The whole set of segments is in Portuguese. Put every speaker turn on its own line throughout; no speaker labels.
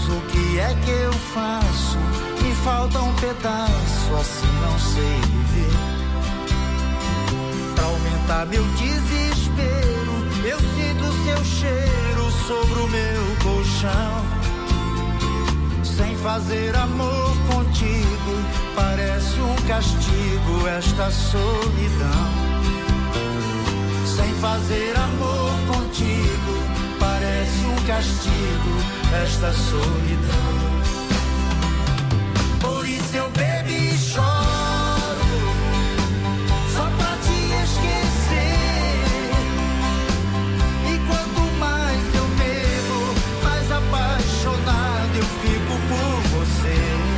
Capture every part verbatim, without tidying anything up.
Deus, o que é que eu faço? Me falta um pedaço, assim não sei viver. Pra aumentar meu desespero, eu sinto seu cheiro sobre o meu colchão. Sem fazer amor contigo, parece um castigo esta solidão. Sem fazer amor contigo, parece um castigo esta solidão. Por isso eu bebo e choro, só pra te esquecer. E quanto mais eu bebo, mais apaixonado eu fico por você.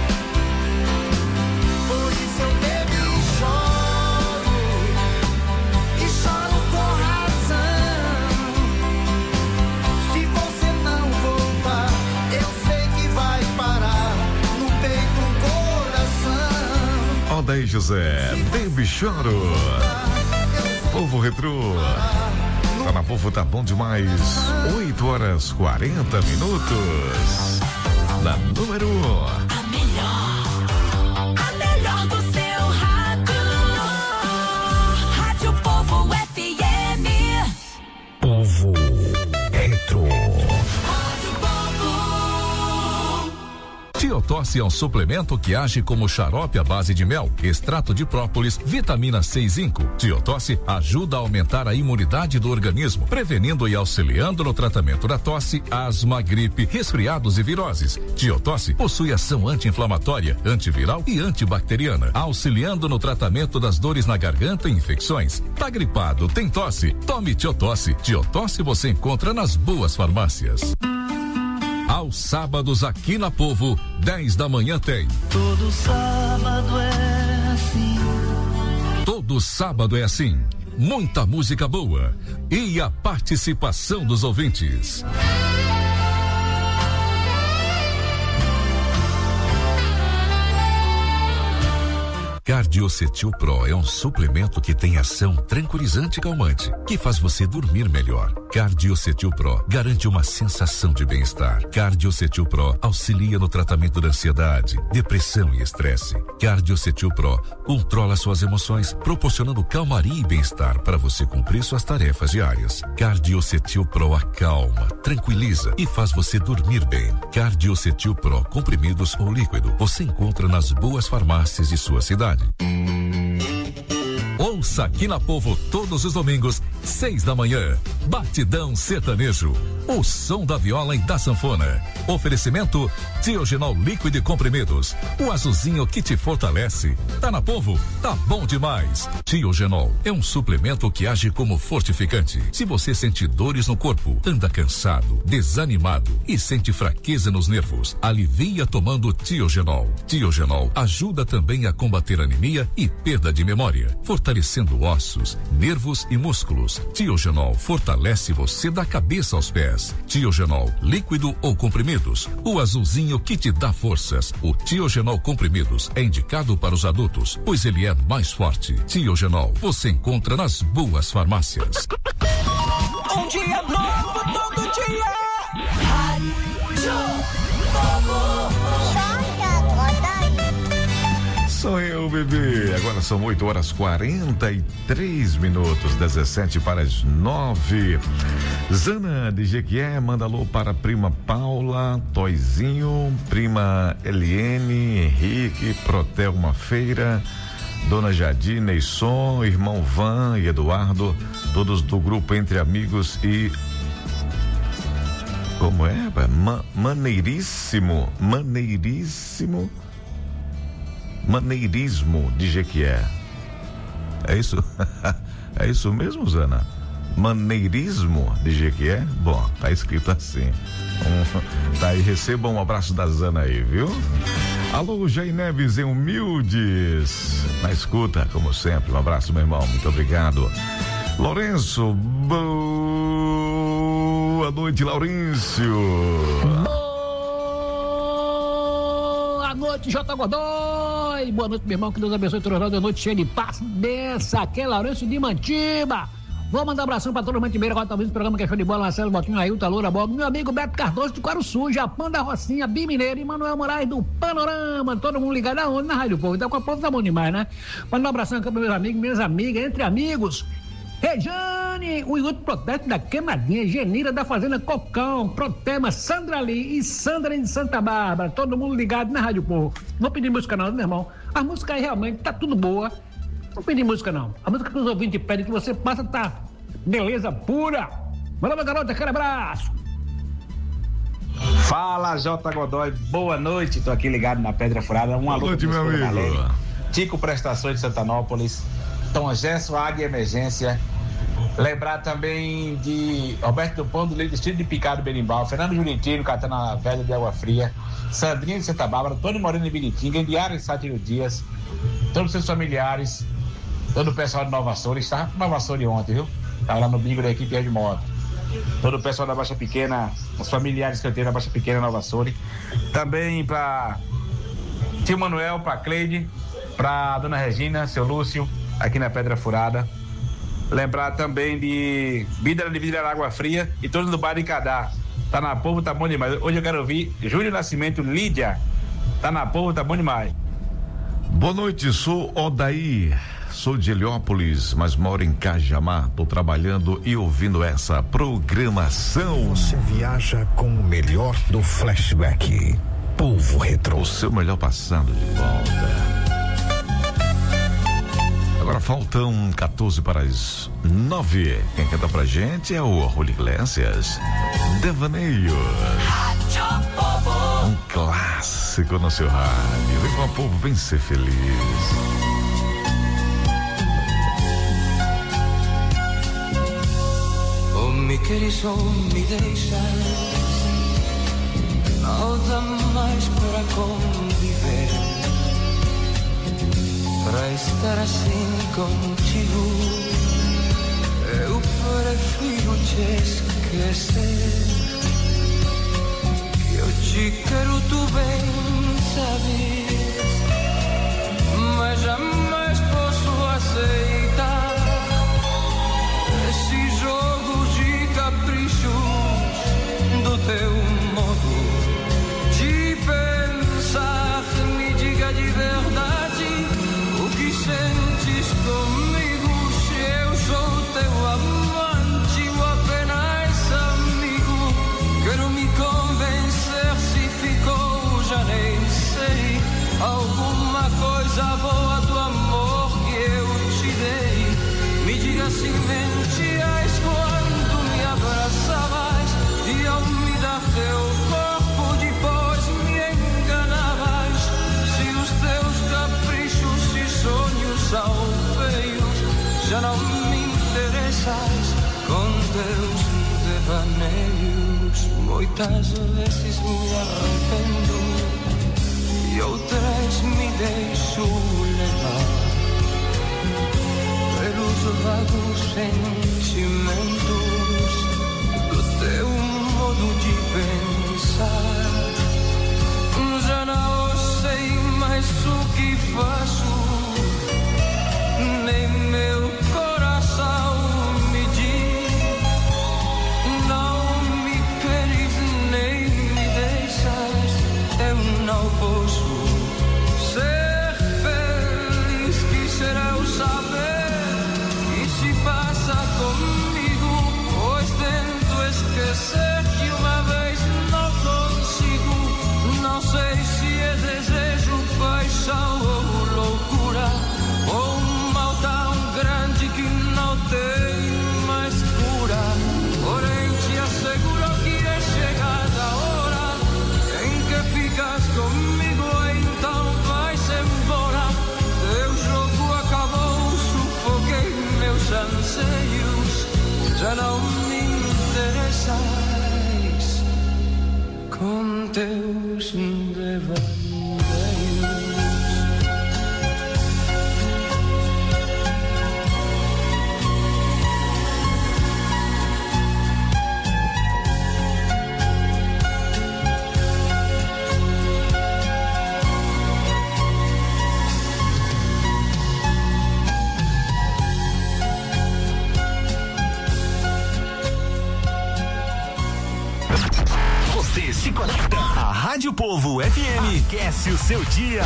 Por isso eu bebo e choro, e choro com razão. Se você não voltar, eu sei que vai parar no peito um coração.
Odaí José, bebo e choro. Povo Retrô. Tá na Povo, tá bom demais. oito horas quarenta minutos. Na número um.
A melhor, a melhor do seu rádio. Rádio Povo F M.
Povo Retro.
Rádio Povo.
Tiotosse é um suplemento que age como xarope à base de mel, extrato de própolis, vitamina C e zinco. Tiotosse ajuda a aumentar a imunidade do organismo, prevenindo e auxiliando no tratamento da tosse, asma, gripe, resfriados e viroses. Tiotosse possui ação anti-inflamatória, antiviral e antibacteriana, auxiliando no tratamento das dores na garganta e infecções. Tá gripado, tem tosse? Tome Tiotosse. Tiotosse você encontra nas boas farmácias. Aos sábados aqui na Povo, dez da manhã tem.
Todo sábado é assim.
Todo sábado é assim. Muita música boa e a participação dos ouvintes. Cardiocetil Pro é um suplemento que tem ação tranquilizante e calmante, que faz você dormir melhor. Cardiocetil Pro garante uma sensação de bem-estar. Cardiocetil Pro auxilia no tratamento da ansiedade, depressão e estresse. Cardiocetil Pro controla suas emoções, proporcionando calmaria e bem-estar para você cumprir suas tarefas diárias. Cardiocetil Pro acalma, tranquiliza e faz você dormir bem. Cardiocetil Pro comprimidos ou líquido você encontra nas boas farmácias de sua cidade. Ouça aqui na Povo todos os domingos, seis da manhã. Batidão Sertanejo. O som da viola e da sanfona. Oferecimento Tiogenol líquido e comprimidos. O azulzinho que te fortalece. Tá na Povo? Tá bom demais. Tiogenol é um suplemento que age como fortificante. Se você sente dores no corpo, anda cansado, desanimado e sente fraqueza nos nervos, alivia tomando Tiogenol. Tiogenol ajuda também a combater anemia e perda de memória, fortalecendo ossos, nervos e músculos. Tiogenol fortalece você da cabeça aos pés. Tiogenol, líquido ou comprimidos. O azulzinho que te dá forças. O Tiogenol comprimidos é indicado para os adultos, pois ele é mais forte. Tiogenol, você encontra nas boas farmácias.
Um dia novo, todo dia. Rádio Povo.
Sou eu, bebê. Agora são oito horas quarenta e três minutos, dezessete para as nove. Zana de Jequié manda alô para a prima Paula, Toizinho, prima Eliene, Henrique, Protelma Feira, Dona Jadir, Neisson, irmão Van e Eduardo, todos do grupo Entre Amigos e... Como é? Ma- maneiríssimo, maneiríssimo... Maneirismo de Jequié. É isso? É isso mesmo, Zana? Maneirismo de Jequié? Bom, tá escrito assim. Um, tá aí, receba um abraço da Zana aí, viu? Alô, Jair Neves em Humildes. Na escuta, como sempre. Um abraço, meu irmão. Muito obrigado. Lourenço, boa noite, Laurencio.
Boa noite, J. Godoy. Boa noite, meu irmão. Que Deus abençoe toda a noite cheia de paz. Dessa, aqui é Lourenço de Mantiba. Vou mandar um abração pra todo mundo de Beira, talvez o programa que é show de bola, Marcelo Botinho, Ailton, Loura, Bob, meu amigo Beto Cardoso do Quaruçu, Japão da Rocinha, Bimineiro e Manuel Moraes do Panorama, todo mundo ligado aonde? Na Rádio Povo, então com a povo tá bom demais, né? Manda um abração aqui pros meus amigos, minhas amigas, entre amigos. Rejane, o Instituto Protesto da Queimadinha, Genira da Fazenda Cocão, Protema, Sandra Lee e Sandra de Santa Bárbara, todo mundo ligado na Rádio Povo. Não vou pedir música não, meu irmão. A música aí realmente tá tudo boa. Não pedir música não. A música que os ouvintes pedem que você passa tá beleza pura. Manda meu garoto, aquele abraço.
Fala, J. Godoy, boa noite, tô aqui ligado na Pedra Furada. Um alô,
noite, meu amigo.
Tico Prestações de Santanópolis, Tom Gesso, Águia Emergência. Lembrar também de Roberto do Pão, do Distrito de Picado, Berimbau, Fernando Jurintino, Catana Velha de Água Fria, Sandrinha de Santa Bárbara, Tony Moreno de Biritinga, Indiara de Sátiro Dias, todos os seus familiares, todo o pessoal de Nova Açores. Estava em Nova Açores ontem, viu? Estava lá no bingo da equipe de moto. Todo o pessoal da Baixa Pequena, os familiares que eu tenho da Baixa Pequena, Nova Açores. Também para tio Manuel, para Cleide, para dona Regina, seu Lúcio, aqui na Pedra Furada. Lembrar também de Vida de Vidra Água Fria e todos do bairro de Cadá. Tá na Povo, tá bom demais. Hoje eu quero ouvir Júlio Nascimento, Lídia. Tá na Povo, tá bom demais.
Boa noite, sou Odair. Sou de Heliópolis, mas moro em Cajamar. Tô trabalhando e ouvindo essa programação.
Você viaja com o melhor do flashback. Povo Retro.
O seu melhor passado de volta. Agora faltam quatorze para as nove. Quem canta pra gente é o Raul Iglesias. Devaneios. Um clássico no seu rádio. Vem com o povo, vem ser feliz.
Oh, me queres ou me deixas, não dá mais para conviver. Para estar assim contigo, eu prefiro te esquecer. Que eu te quero, tu bem sabes, mas jamais posso aceitar esse jogo de caprichos do teu modo de pensar. Me diga de verdade o que sentes comigo, se eu sou teu amante ou apenas amigo. Quero me convencer se ficou, já nem sei, alguma coisa boa do amor que eu te dei. Me diga se mentias quando me abraçavas e ao me dar teu corpo depois me enganavas. Se os teus caprichos e sonhos são feios, já não me interessas com teus devaneios. Muitas vezes me arrependo e outras me deixo levar pelos vagos sentimentos do teu modo de pensar. Já não sei mais o que faço, nem meu coração me diz. Não me queres nem me deixas, eu não posso ser feliz. Quisera eu saber e se passa comigo, pois tento esquecer que uma vez não consigo. Não sei se é desejo, paixão ou loucura, ou um mal tão grande que não tem mais cura. Porém te asseguro que é chegada a hora em que ficas comigo, então vai-se embora. Teu jogo acabou, sufoquei meus anseios, já não me interessas com teus devaneios.
Rádio Povo F M. Aquece o seu dia.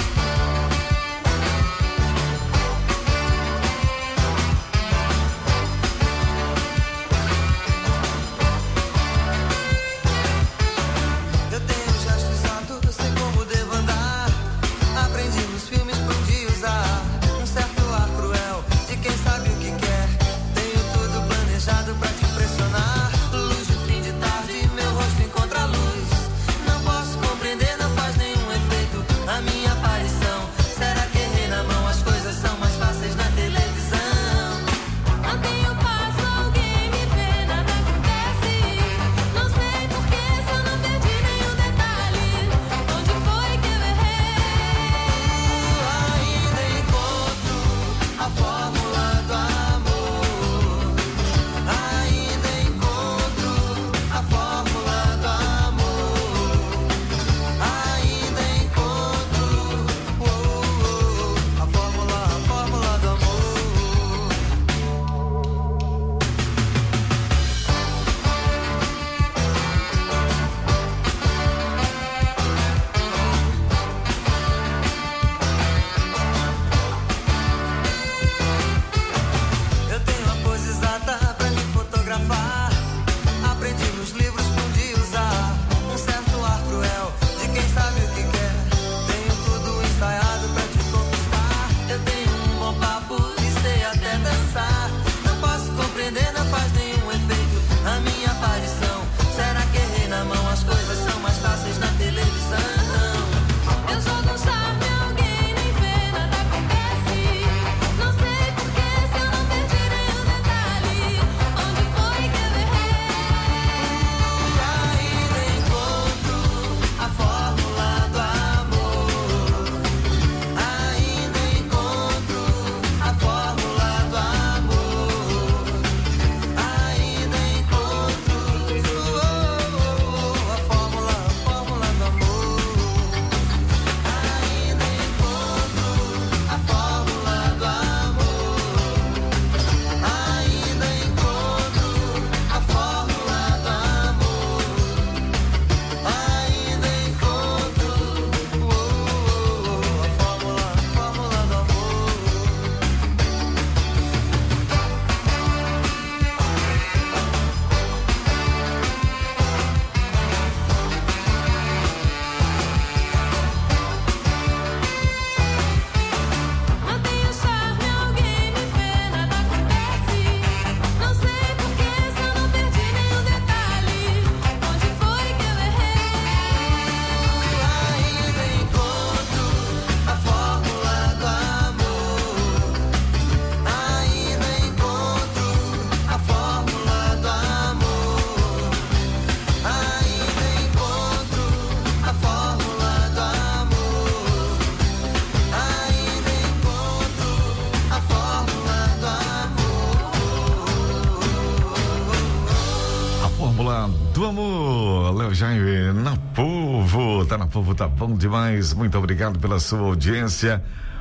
do amor, Léo Jaime na Povo, tá na Povo, tá bom demais, muito obrigado pela sua audiência.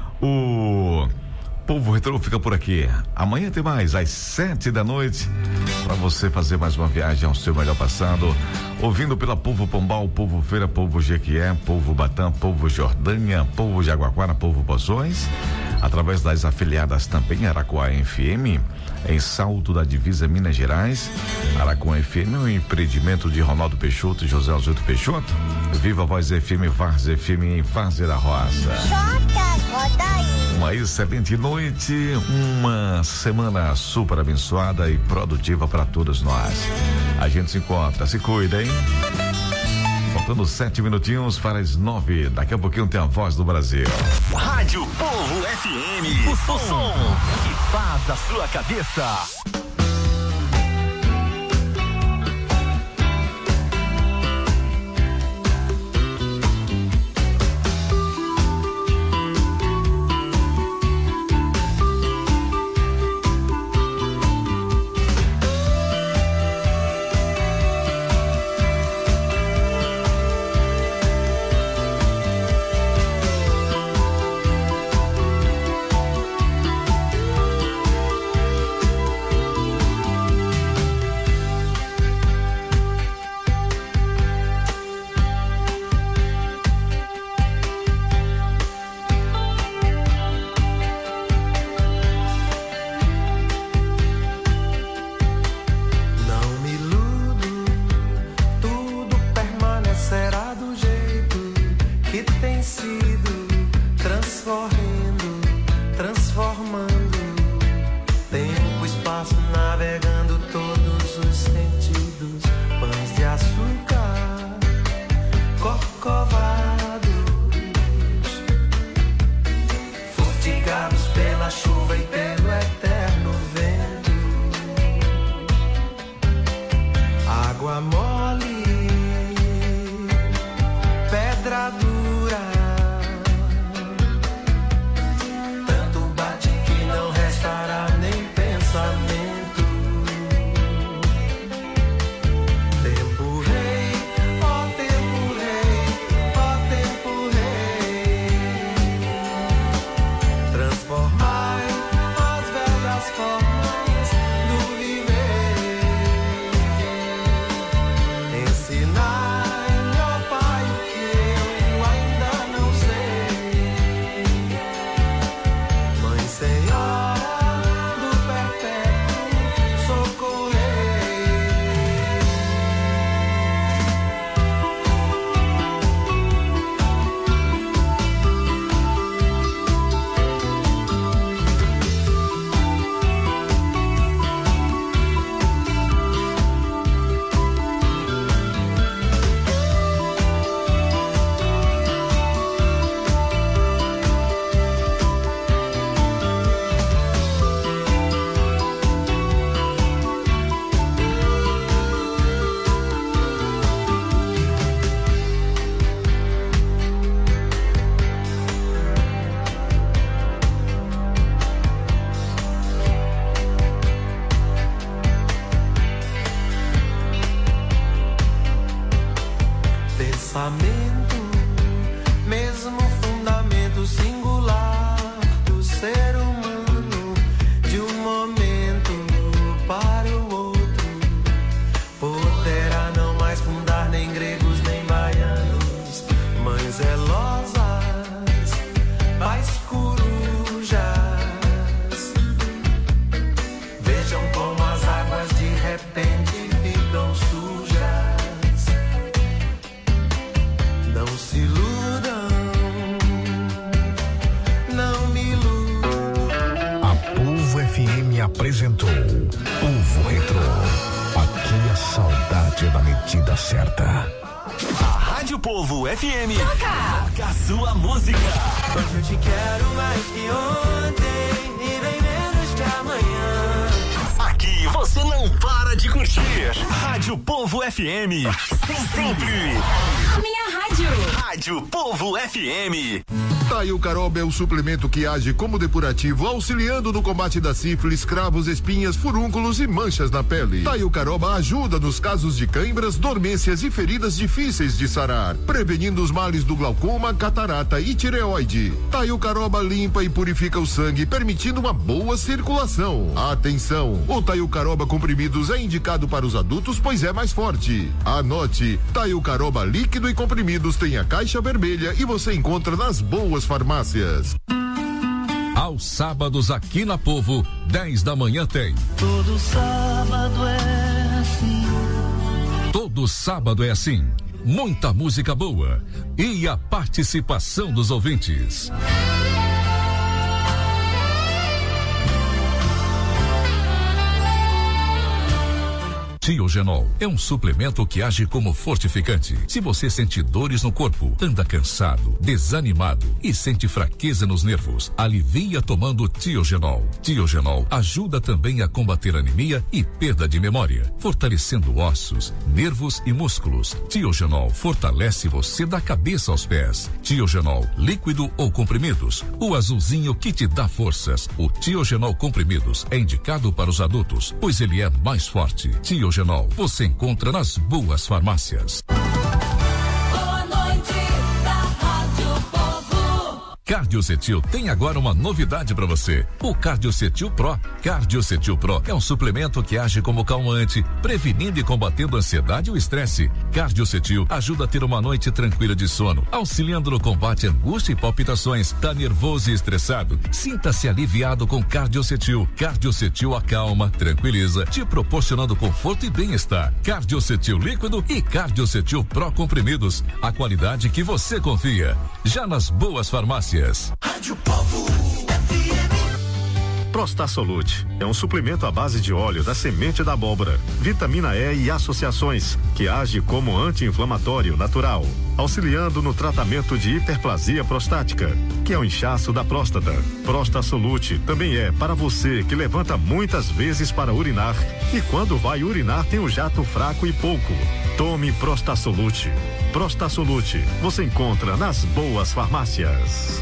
O Povo Retrô fica por aqui, amanhã tem mais, às sete da noite, para você fazer mais uma viagem ao seu melhor passado, ouvindo pela Povo Pombal, Povo Feira, Povo Jequié, Povo Batã, Povo Jordânia, Povo Jaguaquara, Povo Poções, através das afiliadas também Araquá F M, em Salto da Divisa, Minas Gerais. Araquá F M é um empreendimento de Ronaldo Peixoto e José Alzito Peixoto. Viva Voz F M, Vars F M em Várzea da Roça. Uma excelente noite, uma semana super abençoada e produtiva para todos nós. A gente se encontra, se cuida, hein? Faltando sete minutinhos para as nove. Daqui a pouquinho tem a Voz do Brasil.
Rádio Povo F M. O som, som que faz da sua cabeça.
que tem sido transcorrendo, transformando tempo, espaço, navegando todos os sentidos, pães de açúcar, corcovados, fustigados pela chuva e pelo eterno vento, água mole, pedra dura, tanto bate que não restará nem pensamento. Tempo rei, ó tempo rei, ó tempo rei, transformai as velhas formas do viver, ensinai, ó Pai, o que eu ainda não sei. Mãe Senhora do perpétuo socorrei. Pensamento, mesmo fundamento singular do ser humano, de um momento para o outro, poderá não mais fundar nem gregos nem baianos, mães zelosas, pais corujas. Vejam como as águas de repente ficam sujas. Não se iludam, não me iludam.
A Polvo F M apresentou Polvo Retrô. Aqui a saudade é da medida certa.
A Rádio Povo F M toca a sua música.
Hoje eu te quero mais que ontem e bem menos que amanhã.
Aqui você não para de curtir. Rádio Povo F M. Sempre.
A minha rádio.
Rádio Povo F M.
Taio Caroba é o suplemento que age como depurativo, auxiliando no combate da sífilis, cravos, espinhas, furúnculos e manchas na pele. Taio Caroba ajuda nos casos de cãibras, dormências e feridas difíceis de sarar, prevenindo os males do glaucoma, catarata e tireoide. Taio Caroba limpa e purifica o sangue, permitindo uma boa circulação. Atenção, o Taio Caroba comprimidos é indicado para os adultos, pois é mais forte. Anote, Taio Caroba líquido e comprimidos tem a caixa vermelha e você encontra nas boas farmácias.
Aos sábados aqui na Povo, dez da manhã tem.
Todo sábado é assim.
Todo sábado é assim. Muita música boa e a participação dos ouvintes. Tiogenol é um suplemento que age como fortificante. Se você sente dores no corpo, anda cansado, desanimado e sente fraqueza nos nervos, alivia tomando Tiogenol. Tiogenol ajuda também a combater anemia e perda de memória, fortalecendo ossos, nervos e músculos. Tiogenol fortalece você da cabeça aos pés. Tiogenol líquido ou comprimidos, o azulzinho que te dá forças. O Tiogenol comprimidos é indicado para os adultos, pois ele é mais forte. Tiogenol você encontra nas boas farmácias.
Boa noite da Rádio Povo.
Cardiocetil tem agora uma novidade para você. O Cardiocetil Pro. Cardiocetil Pro é um suplemento que age como calmante, prevenindo e combatendo a ansiedade e o estresse. Cardiocetil ajuda a ter uma noite tranquila de sono, auxiliando no combate à angústia e palpitações. Tá nervoso e estressado? Sinta-se aliviado com Cardiocetil. Cardiocetil acalma, tranquiliza, te proporcionando conforto e bem-estar. Cardiocetil líquido e Cardiocetil Pro comprimidos. A qualidade que você confia. Já nas boas farmácias.
Rádio Povo F M.
Prostasolute é um suplemento à base de óleo da semente da abóbora, vitamina E e associações, que age como anti-inflamatório natural, auxiliando no tratamento de hiperplasia prostática, que é o inchaço da próstata. Prostasolute também é para você que levanta muitas vezes para urinar e quando vai urinar tem o jato fraco e pouco. Tome Prostasolute. Prostasolute você encontra nas boas farmácias.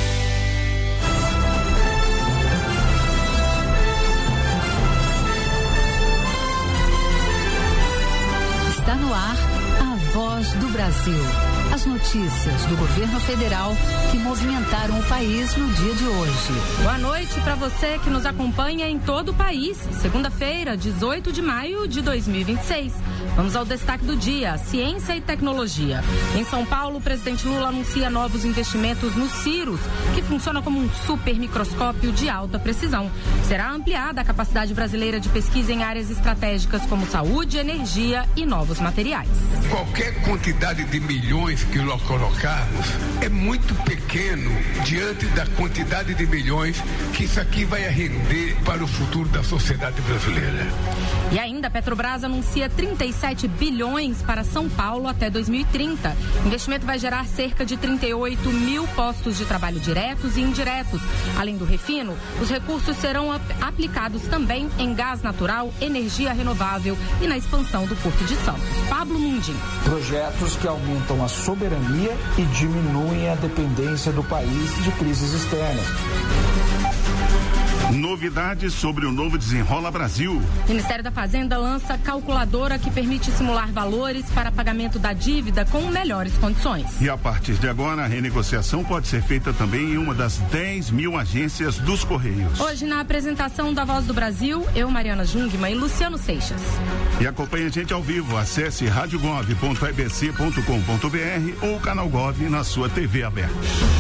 Está no ar a Voz do Brasil. As notícias do governo federal que movimentaram o país no dia de hoje.
Boa noite para você que nos acompanha em todo o país. Segunda-feira, dezoito de maio de dois mil e vinte e seis. Vamos ao destaque do dia: ciência e tecnologia. Em São Paulo, o presidente Lula anuncia novos investimentos no Cirrus, que funciona como um super microscópio de alta precisão. Será ampliada a capacidade brasileira de pesquisa em áreas estratégicas como saúde, energia e novos materiais.
Qualquer quantidade de milhões que nós colocarmos é muito pequeno diante da quantidade de milhões que isso aqui vai render para o futuro da sociedade brasileira.
E ainda, a Petrobras anuncia trinta e sete bilhões para São Paulo até dois mil e trinta. O investimento vai gerar cerca de trinta e oito mil postos de trabalho diretos e indiretos. Além do refino, os recursos serão ap- aplicados também em gás natural, energia renovável e na expansão do Porto de Santos. Pablo Mundim.
Projetos que aumentam a soberania e diminuem a dependência do país de crises externas.
Novidades sobre o novo Desenrola Brasil.
O Ministério da Fazenda lança calculadora que permite simular valores para pagamento da dívida com melhores condições.
E a partir de agora, a renegociação pode ser feita também em uma das dez mil agências dos Correios.
Hoje, na apresentação da Voz do Brasil, eu, Mariana Jungmann e Luciano Seixas.
E acompanhe a gente ao vivo. Acesse rádio gov ponto e b c ponto com ponto b r ou Canal Gov na sua T V aberta.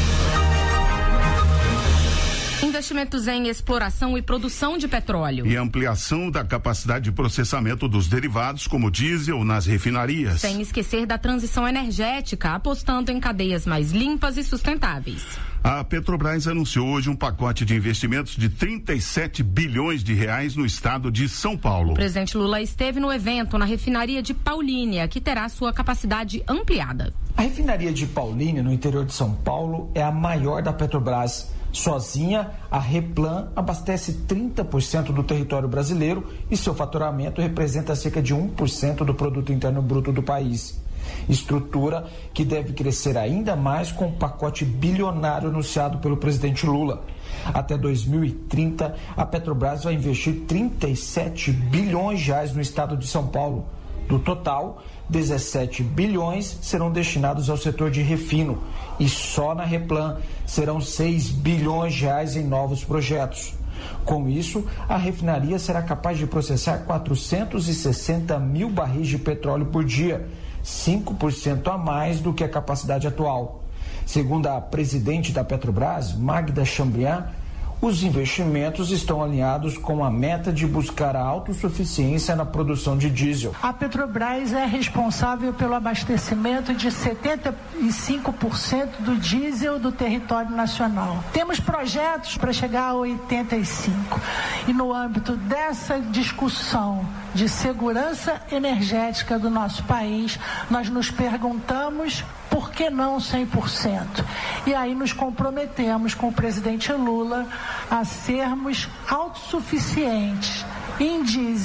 Investimentos em exploração e produção de petróleo.
E ampliação da capacidade de processamento dos derivados, como diesel, nas refinarias.
Sem esquecer da transição energética, apostando em cadeias mais limpas e sustentáveis.
A Petrobras anunciou hoje um pacote de investimentos de trinta e sete bilhões de reais no estado de São Paulo.
O presidente Lula esteve no evento na refinaria de Paulínia, que terá sua capacidade ampliada.
A refinaria de Paulínia, no interior de São Paulo, é a maior da Petrobras. Sozinha, a Replan abastece trinta por cento do território brasileiro e seu faturamento representa cerca de um por cento do produto interno bruto do país. Estrutura que deve crescer ainda mais com o pacote bilionário anunciado pelo presidente Lula. Até dois mil e trinta, a Petrobras vai investir trinta e sete bilhões de reais no estado de São Paulo. Do total, dezessete bilhões serão destinados ao setor de refino e só na Replan serão seis bilhões de reais em novos projetos. Com isso, a refinaria será capaz de processar quatrocentos e sessenta mil barris de petróleo por dia, cinco por cento a mais do que a capacidade atual. Segundo a presidente da Petrobras, Magda Chambriand, os investimentos estão alinhados com a meta de buscar a autossuficiência na produção de diesel.
A Petrobras é responsável pelo abastecimento de setenta e cinco por cento do diesel do território nacional. Temos projetos para chegar a oitenta e cinco por cento. E no âmbito dessa discussão de segurança energética do nosso país, nós nos perguntamos por que não cem por cento? E aí nos comprometemos com o presidente Lula a sermos autossuficientes em diesel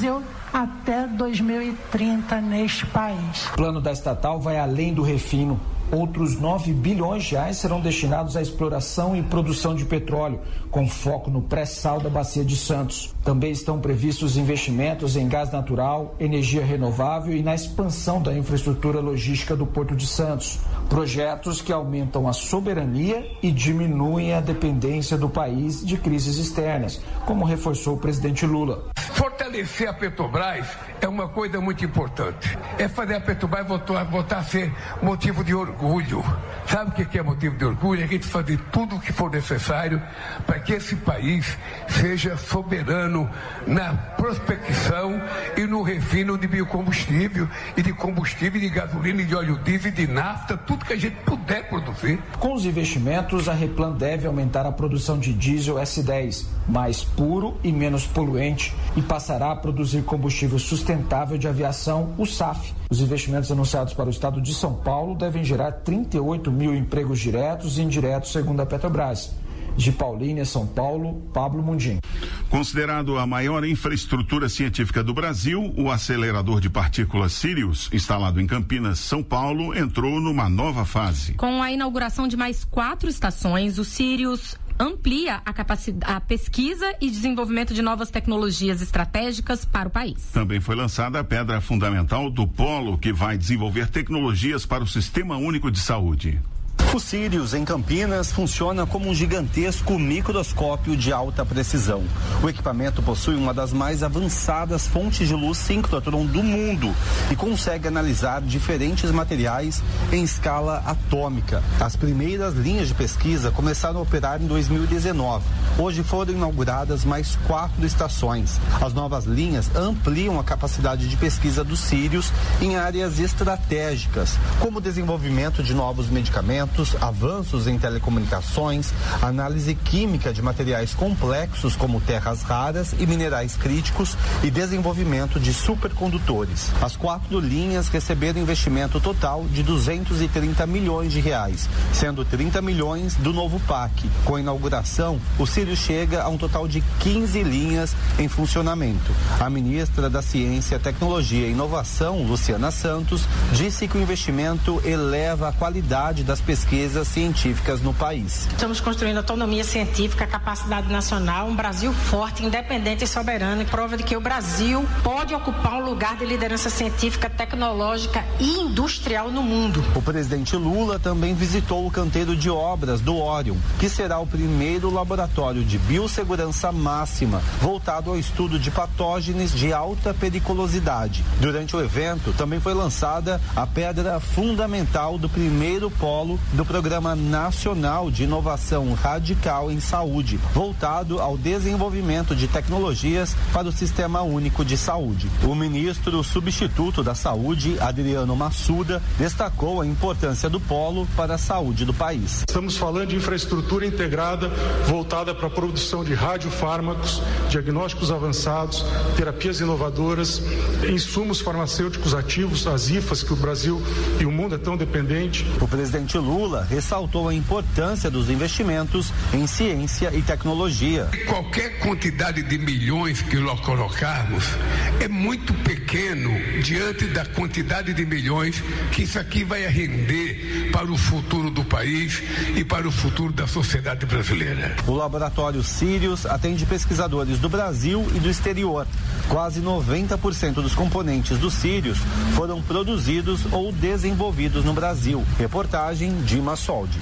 até dois mil e trinta neste país.
O plano da estatal vai além do refino. Outros nove bilhões de reais serão destinados à exploração e produção de petróleo, com foco no pré-sal da Bacia de Santos. Também estão previstos investimentos em gás natural, energia renovável e na expansão da infraestrutura logística do Porto de Santos. Projetos que aumentam a soberania e diminuem a dependência do país de crises externas, como reforçou o presidente Lula.
Fortalecer a Petrobras é uma coisa muito importante. É fazer a Petrobras voltar, voltar a ser motivo de orgulho. Sabe o que é motivo de orgulho? É a gente fazer tudo o que for necessário para que esse país seja soberano na prospecção e no refino de biocombustível e de combustível, de gasolina, de óleo diesel, de nafta, tudo que a gente puder produzir.
Com os investimentos, a Replan deve aumentar a produção de diesel S dez, mais puro e menos poluente, e passará a produzir combustível sustentável de aviação, o S A F. Os investimentos anunciados para o estado de São Paulo devem gerar trinta e oito mil empregos diretos e indiretos, segundo a Petrobras. De Paulínia, São Paulo, Pablo Mundim.
Considerado a maior infraestrutura científica do Brasil, o acelerador de partículas Sirius, instalado em Campinas, São Paulo, entrou numa nova fase.
Com a inauguração de mais quatro estações, o Sirius amplia a capacidade, a pesquisa e desenvolvimento de novas tecnologias estratégicas para o país.
Também foi lançada a pedra fundamental do Polo, que vai desenvolver tecnologias para o Sistema Único de Saúde.
O Sirius, em Campinas, funciona como um gigantesco microscópio de alta precisão. O equipamento possui uma das mais avançadas fontes de luz síncrotron do mundo e consegue analisar diferentes materiais em escala atômica. As primeiras linhas de pesquisa começaram a operar em dois mil e dezenove. Hoje foram inauguradas mais quatro estações. As novas linhas ampliam a capacidade de pesquisa do Sirius em áreas estratégicas, como o desenvolvimento de novos medicamentos, avanços em telecomunicações, análise química de materiais complexos como terras raras e minerais críticos e desenvolvimento de supercondutores. As quatro linhas receberam investimento total de duzentos e trinta milhões de reais, sendo trinta milhões do novo P A C. Com a inauguração, o Sirius chega a um total de quinze linhas em funcionamento. A ministra da Ciência, Tecnologia e Inovação, Luciana Santos, disse que o investimento eleva a qualidade das pesquisas pesquisas científicas no país.
Estamos construindo autonomia científica, capacidade nacional, um Brasil forte, independente e soberano, e prova de que o Brasil pode ocupar um lugar de liderança científica, tecnológica e industrial no mundo.
O presidente Lula também visitou o canteiro de obras do Orion, que será o primeiro laboratório de biossegurança máxima, voltado ao estudo de patógenes de alta periculosidade. Durante o evento, também foi lançada a pedra fundamental do primeiro polo do Programa Nacional de Inovação Radical em Saúde, voltado ao desenvolvimento de tecnologias para o Sistema Único de Saúde. O ministro substituto da Saúde, Adriano Massuda, destacou a importância do polo para a saúde do país.
Estamos falando de infraestrutura integrada voltada para a produção de radiofármacos, diagnósticos avançados, terapias inovadoras, insumos farmacêuticos ativos, as I F As que o Brasil e o mundo é tão dependente.
O presidente Lula ressaltou a importância dos investimentos em ciência e tecnologia.
Qualquer quantidade de milhões que nós colocarmos é muito pequeno diante da quantidade de milhões que isso aqui vai render para o futuro do país e para o futuro da sociedade brasileira.
O laboratório Sirius atende pesquisadores do Brasil e do exterior. Quase noventa por cento dos componentes do Sirius foram produzidos ou desenvolvidos no Brasil. Reportagem Dima Soldes.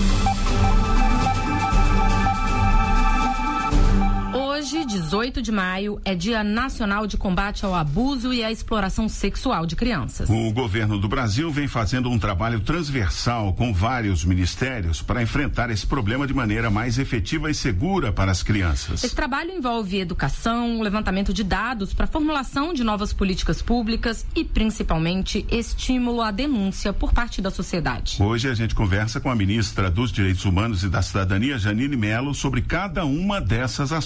Hoje, dezoito de maio, é Dia Nacional de Combate ao Abuso e à Exploração Sexual de Crianças.
O governo do Brasil vem fazendo um trabalho transversal com vários ministérios para enfrentar esse problema de maneira mais efetiva e segura para as crianças.
Esse trabalho envolve educação, levantamento de dados para a formulação de novas políticas públicas e, principalmente, estímulo à denúncia por parte da sociedade.
Hoje a gente conversa com a ministra dos Direitos Humanos e da Cidadania, Janine Mello, sobre cada uma dessas ações.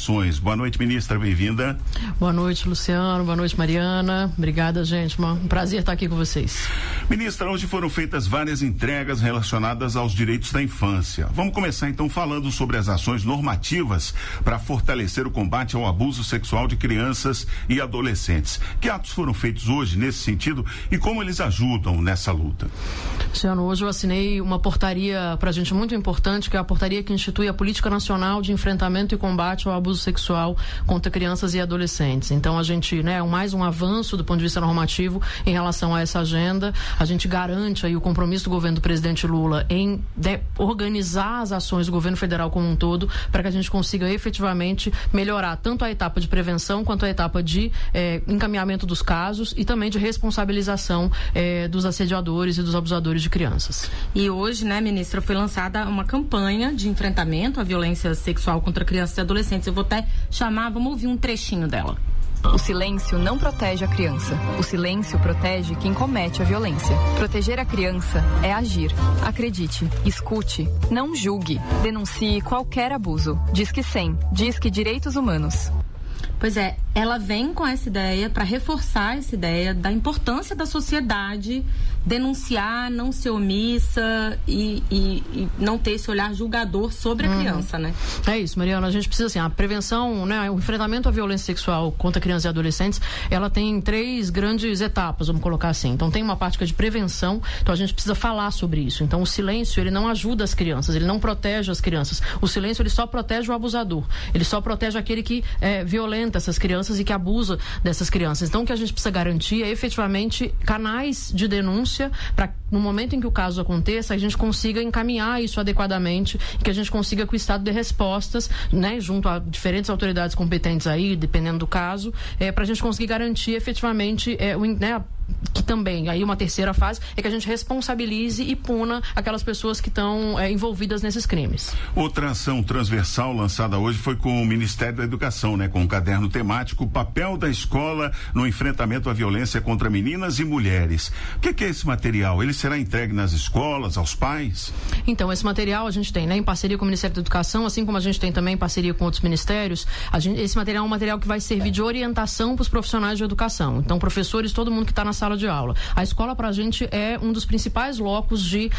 Boa noite, ministra, bem-vinda.
Boa noite, Luciano, boa noite, Mariana. Obrigada, gente, um prazer estar aqui com vocês.
Ministra, hoje foram feitas várias entregas relacionadas aos direitos da infância. Vamos começar então falando sobre as ações normativas para fortalecer o combate ao abuso sexual de crianças e adolescentes. Que atos foram feitos hoje nesse sentido e como eles ajudam nessa luta?
Luciano, hoje eu assinei uma portaria para a gente muito importante, que é a portaria que institui a Política Nacional de Enfrentamento e Combate ao Abuso Sexual contra Crianças e Adolescentes. Então a gente, né, mais um avanço do ponto de vista normativo em relação a essa agenda. A gente garante aí o compromisso do governo do presidente Lula em de, organizar as ações do governo federal como um todo, para que a gente consiga efetivamente melhorar tanto a etapa de prevenção quanto a etapa de eh, encaminhamento dos casos e também de responsabilização eh, dos assediadores e dos abusadores de crianças.
E hoje, né, ministra, foi lançada uma campanha de enfrentamento à violência sexual contra crianças e adolescentes. Eu vou até chamar, vamos ouvir um trechinho dela.
O silêncio não protege a criança. O silêncio protege quem comete a violência. Proteger a criança é agir. Acredite, escute, não julgue. Denuncie qualquer abuso. Disque cem. Disque Direitos Humanos.
Pois é, ela vem com essa ideia para reforçar essa ideia da importância da sociedade denunciar, não ser omissa e, e, e não ter esse olhar julgador sobre a uhum. criança, né?
É isso, Mariana, a gente precisa, assim, a prevenção, né, o enfrentamento à violência sexual contra crianças e adolescentes, ela tem três grandes etapas, vamos colocar assim. Então tem uma parte que é de prevenção, então a gente precisa falar sobre isso. Então o silêncio, ele não ajuda as crianças, ele não protege as crianças. O silêncio, ele só protege o abusador, ele só protege aquele que é, violenta essas crianças e que abusa dessas crianças. Então o que a gente precisa garantir é efetivamente canais de denúncia para no momento em que o caso aconteça, a gente consiga encaminhar isso adequadamente e que a gente consiga que o Estado dê respostas, né, junto a diferentes autoridades competentes aí, dependendo do caso, é, para a gente conseguir garantir efetivamente é, o, né, que também, aí uma terceira fase, é que a gente responsabilize e puna aquelas pessoas que estão é, envolvidas nesses crimes.
Outra ação transversal lançada hoje foi com o Ministério da Educação, né, com um caderno temático, o papel da escola no enfrentamento à violência contra meninas e mulheres. O que, que é esse material? Ele será entregue nas escolas, aos pais?
Então, esse material a gente tem, né, em parceria com o Ministério da Educação, assim como a gente tem também em parceria com outros ministérios. A gente, esse material é um material que vai servir de orientação para os profissionais de educação. Então, professores, todo mundo que está na sala de aula. A escola, para a gente, é um dos principais locos de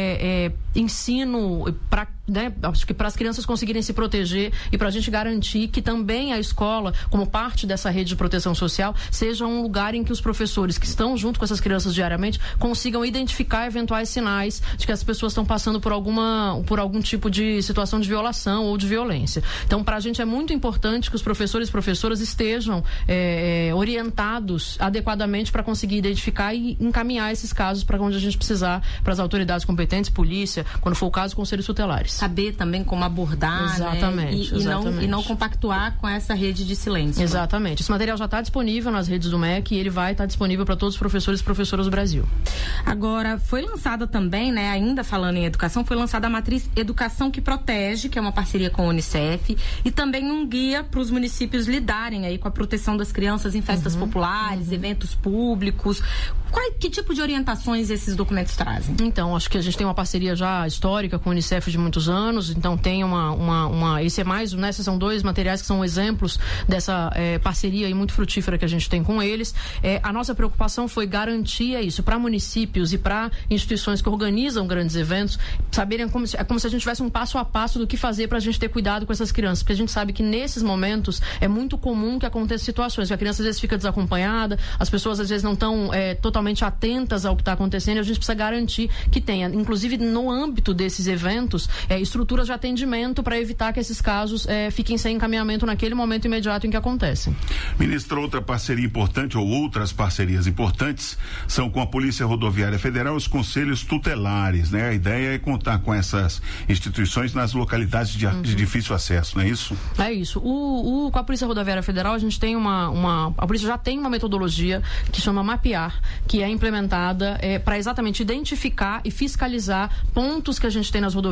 é, é, ensino para, né, acho que para as crianças conseguirem se proteger e para a gente garantir que também a escola, como parte dessa rede de proteção social, seja um lugar em que os professores que estão junto com essas crianças diariamente consigam identificar eventuais sinais de que as pessoas estão passando por alguma, por algum tipo de situação de violação ou de violência. Então, para a gente é muito importante que os professores e professoras estejam é, orientados adequadamente para conseguir identificar e encaminhar esses casos para onde a gente precisar, para as autoridades competentes, polícia, quando for o caso, conselhos tutelares.
Saber também como abordar,
exatamente,
né? e,
exatamente.
E, não, e não compactuar com essa rede de silêncio.
Exatamente. Esse material já está disponível nas redes do M E C e ele vai estar disponível para todos os professores e professoras do Brasil.
Agora, foi lançada também, né, ainda falando em educação, foi lançada a matriz Educação que Protege, que é uma parceria com a Unicef, e também um guia para os municípios lidarem aí com a proteção das crianças em festas uhum. populares, uhum. eventos públicos. Qual, que tipo de orientações esses documentos trazem?
Então, acho que a gente tem uma parceria já histórica com a Unicef de muitos anos, então tem uma, uma, uma esse é mais, né, esses são dois materiais que são exemplos dessa é, parceria aí muito frutífera que a gente tem com eles. É, a nossa preocupação foi garantir isso para municípios e para instituições que organizam grandes eventos, saberem como se, é como se a gente tivesse um passo a passo do que fazer para a gente ter cuidado com essas crianças, porque a gente sabe que nesses momentos é muito comum que aconteçam situações, que a criança às vezes fica desacompanhada, as pessoas às vezes não estão é, totalmente atentas ao que está acontecendo, e a gente precisa garantir que tenha, inclusive no âmbito desses eventos, é, estruturas de atendimento para evitar que esses casos é, fiquem sem encaminhamento naquele momento imediato em que acontecem.
Ministra, outra parceria importante ou outras parcerias importantes são com a Polícia Rodoviária Federal e os conselhos tutelares, né? A ideia é contar com essas instituições nas localidades de, uhum. de difícil acesso, não é isso?
É isso. O, o, com a Polícia Rodoviária Federal a gente tem uma, uma a polícia já tem uma metodologia que chama Mapear, que é implementada é, para exatamente identificar e fiscalizar pontos que a gente tem nas rodovias federais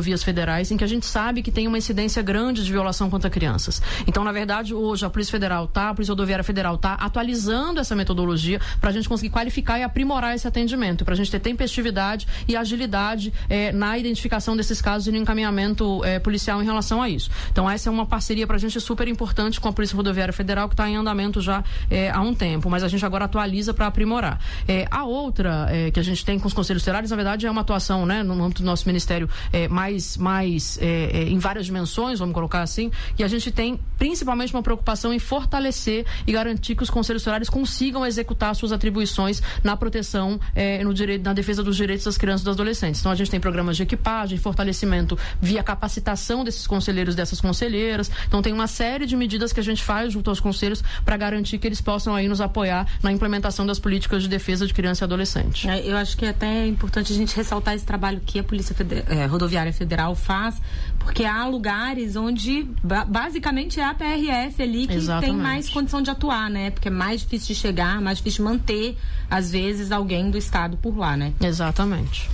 federais em que a gente sabe que tem uma incidência grande de violação contra crianças. Então, na verdade, hoje a Polícia Federal tá, a Polícia Rodoviária Federal tá atualizando essa metodologia para a gente conseguir qualificar e aprimorar esse atendimento, para a gente ter tempestividade e agilidade eh, na identificação desses casos e no encaminhamento eh, policial em relação a isso. Então, essa é uma parceria para a gente super importante com a Polícia Rodoviária Federal, que está em andamento já eh, há um tempo, mas a gente agora atualiza para aprimorar. Eh, a outra eh, que a gente tem com os conselhos tutelares, na verdade, é uma atuação, né, no âmbito do nosso ministério eh, mais, mais eh, eh, em várias dimensões, vamos colocar assim, e a gente tem principalmente uma preocupação em fortalecer e garantir que os conselhos tutelares consigam executar suas atribuições na proteção, eh, no direito, na defesa dos direitos das crianças e dos adolescentes. Então, a gente tem programas de equipagem, fortalecimento via capacitação desses conselheiros e dessas conselheiras. Então, tem uma série de medidas que a gente faz junto aos conselhos para garantir que eles possam aí nos apoiar na implementação das políticas de defesa de criança e adolescente.
É, eu acho que é até importante a gente ressaltar esse trabalho que a Polícia Feder- é, Rodoviária Federal faz, porque há lugares onde ba- basicamente é a P R F ali que Exatamente. Tem mais condição de atuar, né? Porque é mais difícil de chegar, mais difícil de manter, às vezes, alguém do Estado por lá, né?
Exatamente.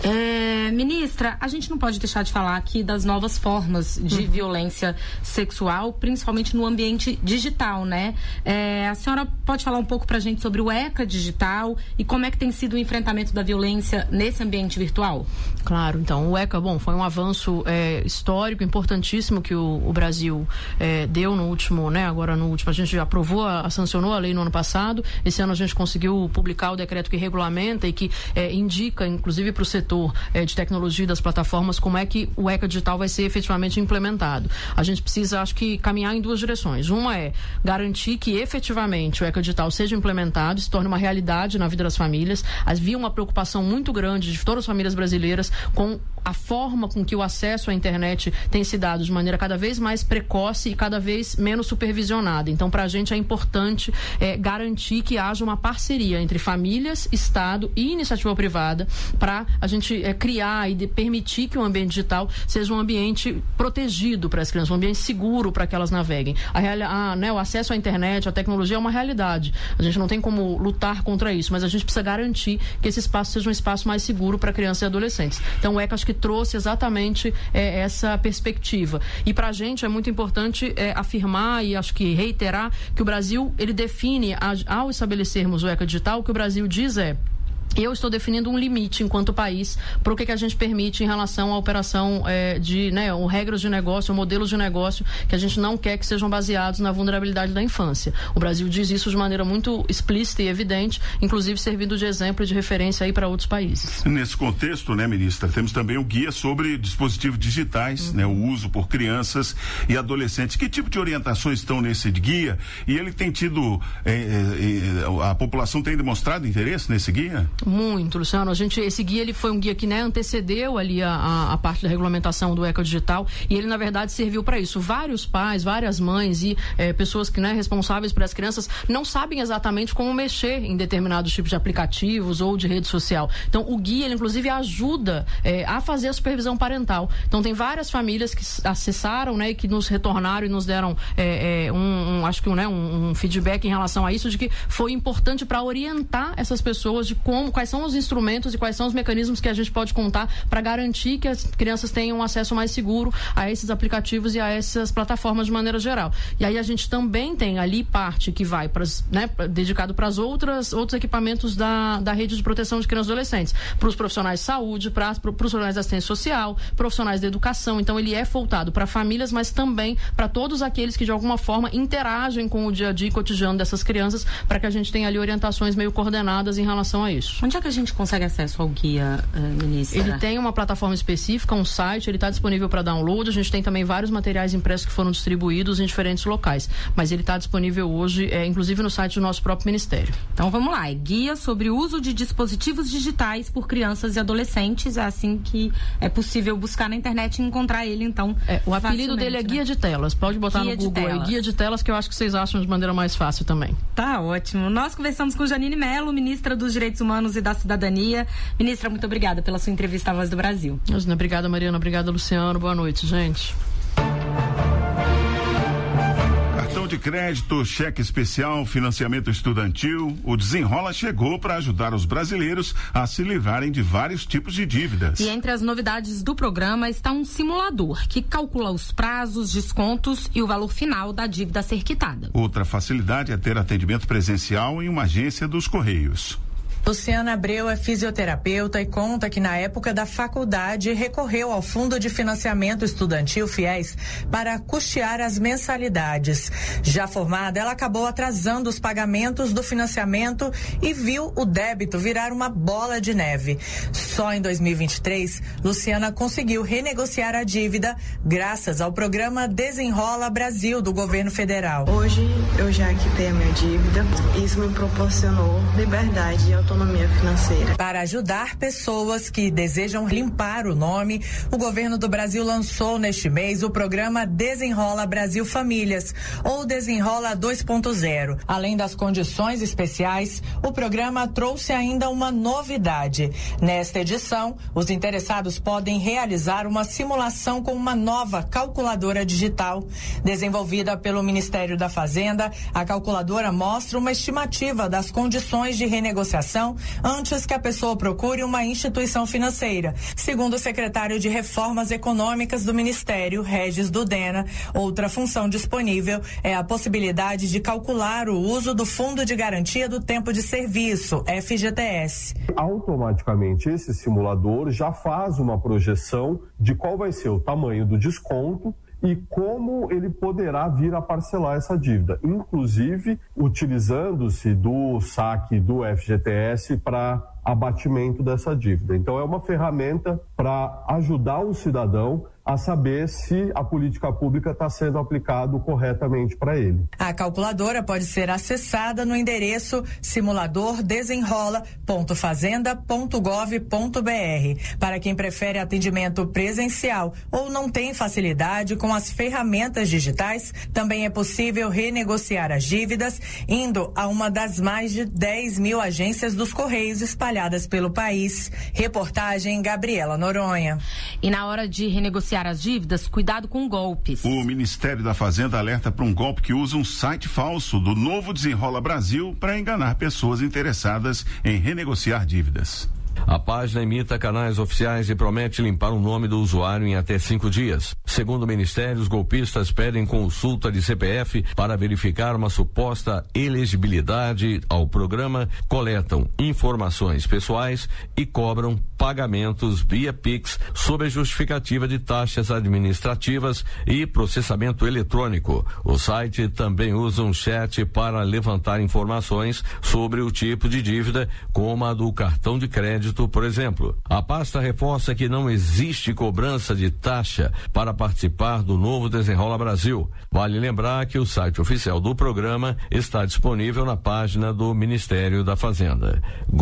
É, ministra, a gente não pode deixar de falar aqui das novas formas de uhum. violência sexual, principalmente no ambiente digital, né? É, a senhora pode falar um pouco pra gente sobre o ECA digital e como é que tem sido o enfrentamento da violência nesse ambiente virtual?
Claro, então, o ECA, bom, foi um avanço é, histórico, importantíssimo que o, o Brasil é, deu no último, né, agora no último, a gente já aprovou, a, sancionou a lei no ano passado, esse ano a gente conseguiu publicar o decreto que regulamenta e que é, indica, inclusive para o setor é, de tecnologia das plataformas, como é que o ECA digital vai ser efetivamente implementado. A gente precisa, acho que, caminhar em duas direções. Uma é garantir que efetivamente o ECA digital seja implementado, se torne uma realidade na vida das famílias. Havia uma preocupação muito grande de todas as famílias brasileiras com a forma com que o acesso à internet tem se dado de maneira cada vez mais precoce e cada vez menos supervisionada. Então, para a gente é importante é, garantir que haja uma parceria entre famílias, Estado e iniciativa privada para a gente é, criar e de permitir que o ambiente digital seja um ambiente protegido para as crianças, um ambiente seguro para que elas naveguem. A reali- a, né, o acesso à internet, à tecnologia é uma realidade. A gente não tem como lutar contra isso, mas a gente precisa garantir que esse espaço seja um espaço mais seguro para crianças e adolescentes. Então, o ECA acho que trouxe exatamente é, essa perspectiva. E para a gente é muito importante é, afirmar e acho que reiterar que o Brasil, ele define, a, ao estabelecermos o ECA digital, o que o Brasil diz é: eu estou definindo um limite enquanto país para o que, que a gente permite em relação à operação é, de, né, ou regras de negócio, ou modelos de negócio que a gente não quer que sejam baseados na vulnerabilidade da infância. O Brasil diz isso de maneira muito explícita e evidente, inclusive servindo de exemplo e de referência aí para outros países.
Nesse contexto, né, ministra, temos também o guia sobre dispositivos digitais, uhum. né, o uso por crianças e adolescentes. Que tipo de orientações estão nesse guia? E ele tem tido, é, é, a população tem demonstrado interesse nesse guia?
Muito, Luciano. A gente, esse guia ele foi um guia que, né, antecedeu ali a, a, a parte da regulamentação do ECA digital e ele, na verdade, serviu para isso. Vários pais, várias mães e eh, pessoas que, né, responsáveis por as crianças não sabem exatamente como mexer em determinados tipos de aplicativos ou de rede social. Então, o guia, ele, inclusive, ajuda eh, a fazer a supervisão parental. Então, tem várias famílias que acessaram, né, e que nos retornaram e nos deram eh, eh, um, um, acho que um, né, um, um feedback em relação a isso, de que foi importante para orientar essas pessoas de como, quais são os instrumentos e quais são os mecanismos que a gente pode contar para garantir que as crianças tenham um acesso mais seguro a esses aplicativos e a essas plataformas de maneira geral. E aí a gente também tem ali parte que vai para, né, dedicado para as outras outros equipamentos da, da rede de proteção de crianças e adolescentes, para os profissionais de saúde, para os profissionais da assistência social, profissionais da educação. Então ele é voltado para famílias, mas também para todos aqueles que de alguma forma interagem com o dia a dia cotidiano dessas crianças, para que a gente tenha ali orientações meio coordenadas em relação a isso.
Onde é que a gente consegue acesso ao guia, uh, ministra?
Ele tem uma plataforma específica, um site, ele está disponível para download. A gente tem também vários materiais impressos que foram distribuídos em diferentes locais, mas ele está disponível hoje, é, inclusive no site do nosso próprio ministério.
Então vamos lá, é guia sobre o uso de dispositivos digitais por crianças e adolescentes. É assim que é possível buscar na internet e encontrar ele, então.
É, o apelido dele é
né?
Guia de Telas. Pode botar
guia
no Google aí, Guia de Telas, que eu acho que vocês acham de maneira mais fácil também.
Tá ótimo. Nós conversamos com Janine Mello, ministra dos Direitos Humanos e da Cidadania. Ministra, muito obrigada pela sua entrevista à Voz do Brasil.
Obrigada, Mariana. Obrigada, Luciano. Boa noite, gente.
Cartão de de crédito, cheque especial, financiamento estudantil, o Desenrola chegou para ajudar os brasileiros a se livrarem de vários tipos de dívidas.
E entre as novidades do programa está um simulador que calcula os prazos, descontos e o valor final da dívida a ser quitada.
Outra facilidade é ter atendimento presencial em uma agência dos Correios.
Luciana Abreu é fisioterapeuta e conta que na época da faculdade recorreu ao Fundo de Financiamento Estudantil FIES para custear as mensalidades. Já formada, ela acabou atrasando os pagamentos do financiamento e viu o débito virar uma bola de neve. Só em dois mil e vinte e três, Luciana conseguiu renegociar a dívida graças ao programa Desenrola Brasil do governo federal.
Hoje eu já quitei a minha dívida. Isso me proporcionou liberdade e autonomia financeira.
Para ajudar pessoas que desejam limpar o nome, o governo do Brasil lançou neste mês o programa Desenrola Brasil Famílias, ou Desenrola dois ponto zero. Além das condições especiais, o programa trouxe ainda uma novidade. Nesta edição, os interessados podem realizar uma simulação com uma nova calculadora digital. Desenvolvida pelo Ministério da Fazenda, a calculadora mostra uma estimativa das condições de renegociação antes que a pessoa procure uma instituição financeira. Segundo o secretário de Reformas Econômicas do Ministério, Regis Dudena, outra função disponível é a possibilidade de calcular o uso do Fundo de Garantia do Tempo de Serviço, F G T S.
Automaticamente, esse simulador já faz uma projeção de qual vai ser o tamanho do desconto e como ele poderá vir a parcelar essa dívida, inclusive utilizando-se do saque do F G T S para abatimento dessa dívida. Então é uma ferramenta para ajudar o cidadão a saber se a política pública está sendo aplicada corretamente para ele.
A calculadora pode ser acessada no endereço simulador desenrola ponto fazenda ponto gov ponto br. Para quem prefere atendimento presencial ou não tem facilidade com as ferramentas digitais, também é possível renegociar as dívidas indo a uma das mais de dez mil agências dos Correios espalhadas pelo país. Reportagem Gabriela Noronha.
E na hora de renegociar as dívidas, cuidado com golpes.
O Ministério da Fazenda alerta para um golpe que usa um site falso do Novo Desenrola Brasil para enganar pessoas interessadas em renegociar dívidas.
A página imita canais oficiais e promete limpar o nome do usuário em até cinco dias. Segundo o Ministério, os golpistas pedem consulta de C P F para verificar uma suposta elegibilidade ao programa, coletam informações pessoais e cobram pagamentos via Pix sob a justificativa de taxas administrativas e processamento eletrônico. O site também usa um chat para levantar informações sobre o tipo de dívida, como a do cartão de crédito, por exemplo. A pasta reforça que não existe cobrança de taxa para participar do Novo Desenrola Brasil. Vale lembrar que o site oficial do programa está disponível na página do Ministério da Fazenda,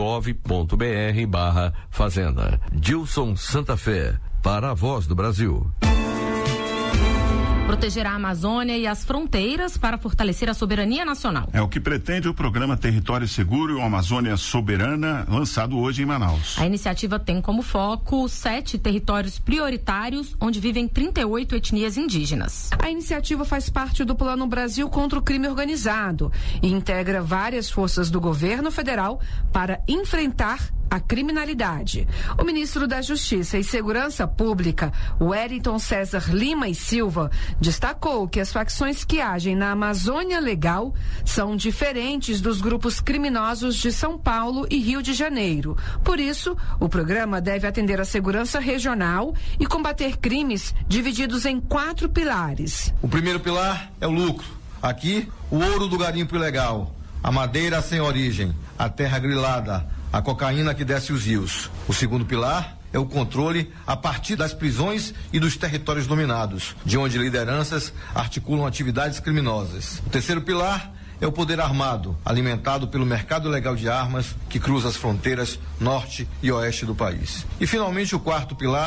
gov.br barra Fazenda. Gilson Santa Fé, para a Voz do Brasil.
Proteger a Amazônia e as fronteiras para fortalecer a soberania nacional.
É o que pretende o programa Território Seguro e Amazônia Soberana, lançado hoje em Manaus.
A iniciativa tem como foco sete territórios prioritários, onde vivem trinta e oito etnias indígenas.
A iniciativa faz parte do Plano Brasil contra o Crime Organizado e integra várias forças do governo federal para enfrentar a criminalidade. O ministro da Justiça e Segurança Pública, Wellington César Lima e Silva, destacou que as facções que agem na Amazônia Legal são diferentes dos grupos criminosos de São Paulo e Rio de Janeiro. Por isso, o programa deve atender a segurança regional e combater crimes divididos em quatro pilares.
O primeiro pilar é o lucro. Aqui, o ouro do garimpo ilegal, a madeira sem origem, a terra grilada, a cocaína que desce os rios. O segundo pilar é o controle a partir das prisões e dos territórios dominados, de onde lideranças articulam atividades criminosas. O terceiro pilar é o poder armado, alimentado pelo mercado legal de armas que cruza as fronteiras norte e oeste do país. E, finalmente, o quarto pilar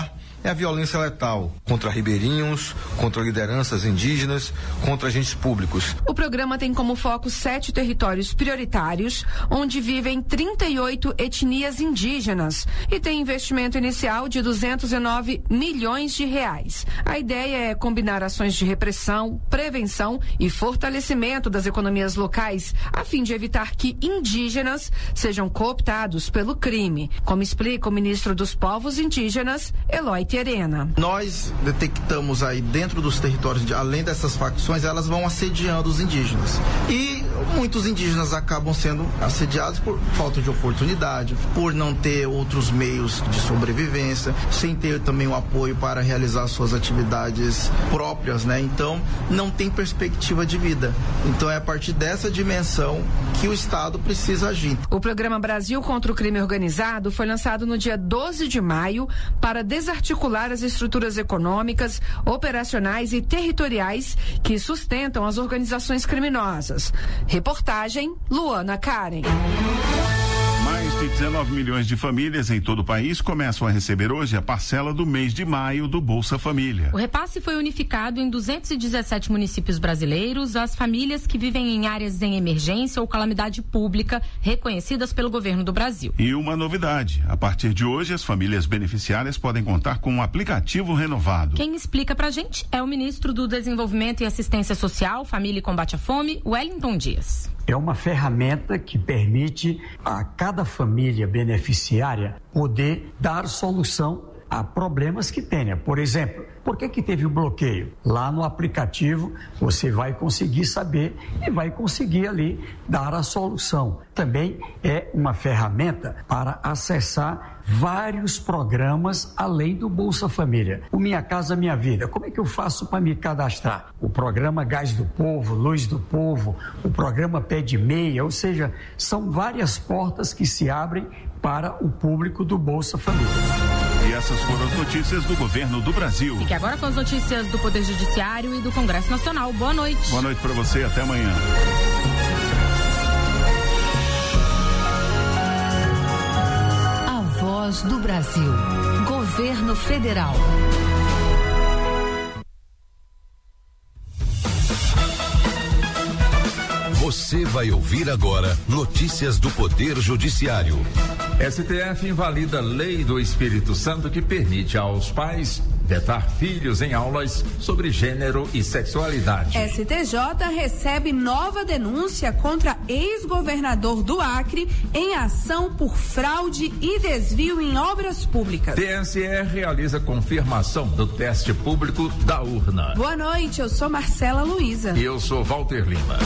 é a violência letal contra ribeirinhos, contra lideranças indígenas, contra agentes públicos.
O programa tem como foco sete territórios prioritários, onde vivem trinta e oito etnias indígenas e tem investimento inicial de duzentos e nove milhões de reais. A ideia é combinar ações de repressão, prevenção e fortalecimento das economias locais, a fim de evitar que indígenas sejam cooptados pelo crime, como explica o ministro dos Povos Indígenas, Eloy Terena.
Nós detectamos aí dentro dos territórios, além dessas facções, elas vão assediando os indígenas. E muitos indígenas acabam sendo assediados por falta de oportunidade, por não ter outros meios de sobrevivência, sem ter também o apoio para realizar suas atividades próprias, né? Então, não tem perspectiva de vida. Então, é a partir dessa dimensão que o Estado precisa agir.
O programa Brasil contra o Crime Organizado foi lançado no dia doze de maio para desarticular as estruturas econômicas, operacionais e territoriais que sustentam as organizações criminosas. Reportagem Luana Karen.
Mais de dezenove milhões de famílias em todo o país começam a receber hoje a parcela do mês de maio do Bolsa Família.
O repasse foi unificado em duzentos e dezessete municípios brasileiros às famílias que vivem em áreas em emergência ou calamidade pública reconhecidas pelo governo do Brasil.
E uma novidade, a partir de hoje as famílias beneficiárias podem contar com um aplicativo renovado.
Quem explica pra gente é o ministro do Desenvolvimento e Assistência Social, Família e Combate à Fome, Wellington Dias.
É uma ferramenta que permite a cada família beneficiária poder dar solução a problemas que tenha. Por exemplo, por que que teve o bloqueio? Lá no aplicativo você vai conseguir saber e vai conseguir ali dar a solução. Também é uma ferramenta para acessar vários programas além do Bolsa Família. O Minha Casa Minha Vida, como é que eu faço para me cadastrar? O programa Gás do Povo, Luz do Povo, o programa Pé de Meia, ou seja, são várias portas que se abrem para o público do Bolsa Família.
E essas foram as notícias do governo do Brasil.
Fique agora com as notícias do Poder Judiciário e do Congresso Nacional. Boa noite.
Boa noite para você, até amanhã.
A Voz do Brasil. Governo Federal.
Você vai ouvir agora notícias do Poder Judiciário.
S T F invalida lei do Espírito Santo que permite aos pais vetar filhos em aulas sobre gênero e sexualidade.
S T J recebe nova denúncia contra ex-governador do Acre em ação por fraude e desvio em obras públicas.
T S E realiza confirmação do teste público da urna.
Boa noite, eu sou Marcela Luiza.
E eu sou Walter Lima.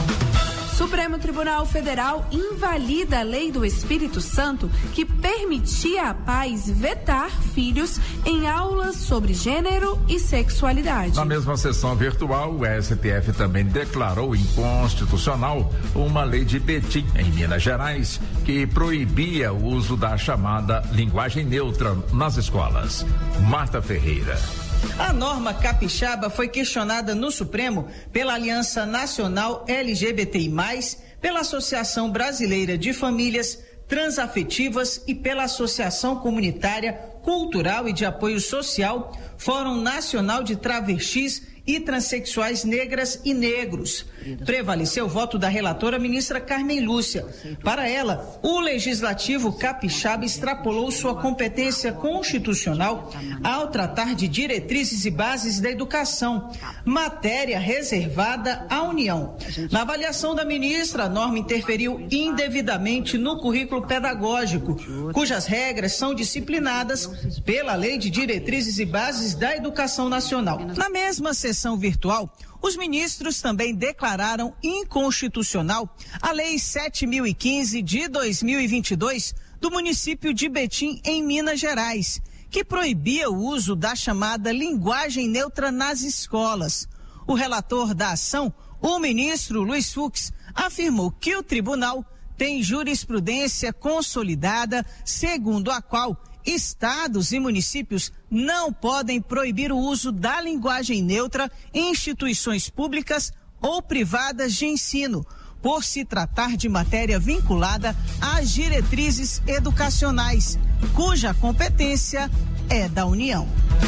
Supremo Tribunal Federal invalida a lei do Espírito Santo que permitia a pais vetar filhos em aulas sobre gênero e sexualidade.
Na mesma sessão virtual, o S T F também declarou inconstitucional uma lei de Betim, em Minas Gerais, que proibia o uso da chamada linguagem neutra nas escolas. Marta Ferreira.
A norma capixaba foi questionada no Supremo pela Aliança Nacional L G B T I mais, pela Associação Brasileira de Famílias Transafetivas e pela Associação Comunitária, Cultural e de Apoio Social, Fórum Nacional de Travestis e Transsexuais Negras e Negros. Prevaleceu o voto da relatora ministra Carmen Lúcia. Para ela, o legislativo capixaba extrapolou sua competência constitucional ao tratar de diretrizes e bases da educação, matéria reservada à União. Na avaliação da ministra, a norma interferiu indevidamente no currículo pedagógico, cujas regras são disciplinadas pela Lei de Diretrizes e Bases da Educação Nacional. Na mesma sessão virtual, os ministros também declararam inconstitucional a Lei sete mil e quinze de dois mil e vinte e dois do município de Betim, em Minas Gerais, que proibia o uso da chamada linguagem neutra nas escolas. O relator da ação, o ministro Luiz Fux, afirmou que o tribunal tem jurisprudência consolidada, segundo a qual estados e municípios não podem proibir o uso da linguagem neutra em instituições públicas ou privadas de ensino, por se tratar de matéria vinculada às diretrizes educacionais, cuja competência é da União.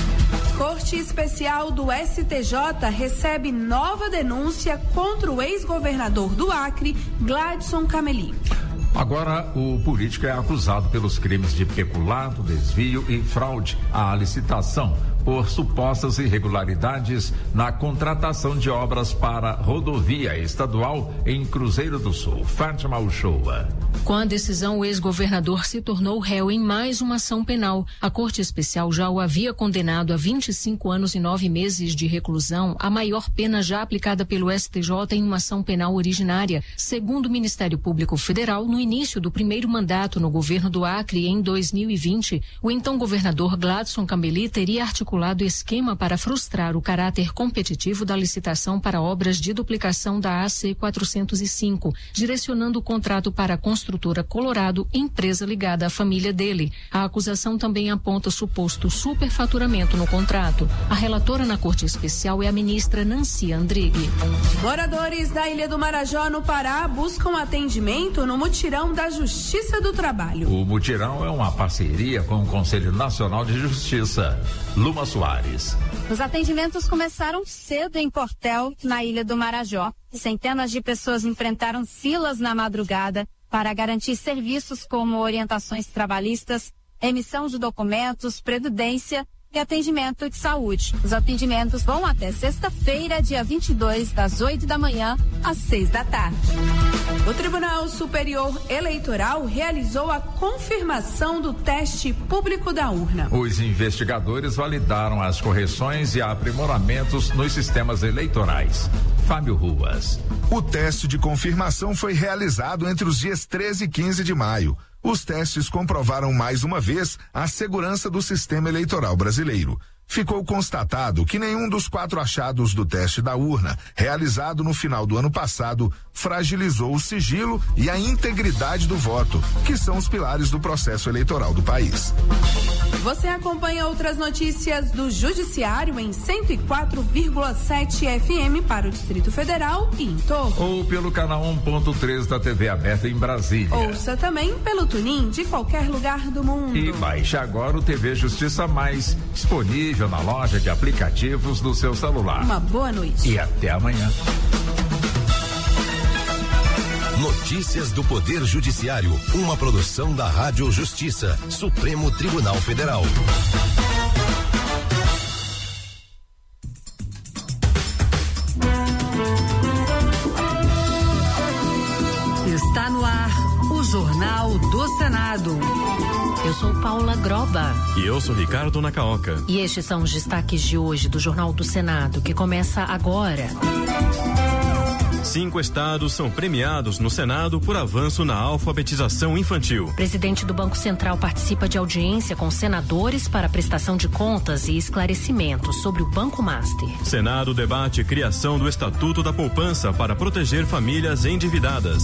Corte Especial do S T J recebe nova denúncia contra o ex-governador do Acre, Gladson Cameli.
Agora, o político é acusado pelos crimes de peculato, desvio e fraude à licitação por supostas irregularidades na contratação de obras para rodovia estadual em Cruzeiro do Sul. Fátima Uchoa.
Com a decisão, o ex-governador se tornou réu em mais uma ação penal. A Corte Especial já o havia condenado a vinte e cinco anos e nove meses de reclusão, a maior pena já aplicada pelo S T J em uma ação penal originária. Segundo o Ministério Público Federal, no início do primeiro mandato no governo do Acre, em dois mil e vinte, o então governador Gladson Cameli teria articulado esquema para frustrar o caráter competitivo da licitação para obras de duplicação da A C quatrocentos e cinco, direcionando o contrato para a construtora Colorado, empresa ligada à família dele. A acusação também aponta suposto superfaturamento no contrato. A relatora na Corte Especial é a ministra Nancy Andrighi.
Moradores da Ilha do Marajó, no Pará, buscam atendimento no mutirão da Justiça do Trabalho.
O mutirão é uma parceria com o Conselho Nacional de Justiça. Luma Soares.
Os atendimentos começaram cedo em Portel, na Ilha do Marajó. Centenas de pessoas enfrentaram filas na madrugada para garantir serviços como orientações trabalhistas, emissão de documentos, previdência e atendimento de saúde. Os atendimentos vão até sexta-feira, dia vinte e dois, das oito da manhã às seis da tarde.
O Tribunal Superior Eleitoral realizou a confirmação do teste público da urna.
Os investigadores validaram as correções e aprimoramentos nos sistemas eleitorais. Fábio Ruas.
O teste de confirmação foi realizado entre os dias treze e quinze de maio. Os testes comprovaram mais uma vez a segurança do sistema eleitoral brasileiro. Ficou constatado que nenhum dos quatro achados do teste da urna, realizado no final do ano passado, fragilizou o sigilo e a integridade do voto, que são os pilares do processo eleitoral do país.
Você acompanha outras notícias do Judiciário em cento e quatro vírgula sete F M para o Distrito Federal e em torno.
Ou pelo canal um ponto três da T V aberta em Brasília.
Ouça também pelo TuneIn de qualquer lugar do mundo.
E baixe agora o T V Justiça Mais, disponível na loja de aplicativos do seu celular.
Uma boa noite.
E até amanhã.
Notícias do Poder Judiciário, uma produção da Rádio Justiça, Supremo Tribunal Federal.
Está no ar o Jornal do Senado.
Eu sou Paula Groba.
E eu sou Ricardo Nacaoca.
E estes são os destaques de hoje do Jornal do Senado, que começa agora.
Cinco estados são premiados no Senado por avanço na alfabetização infantil.
Presidente do Banco Central participa de audiência com senadores para prestação de contas e esclarecimentos sobre o Banco Master.
Senado debate criação do Estatuto da Poupança para proteger famílias endividadas.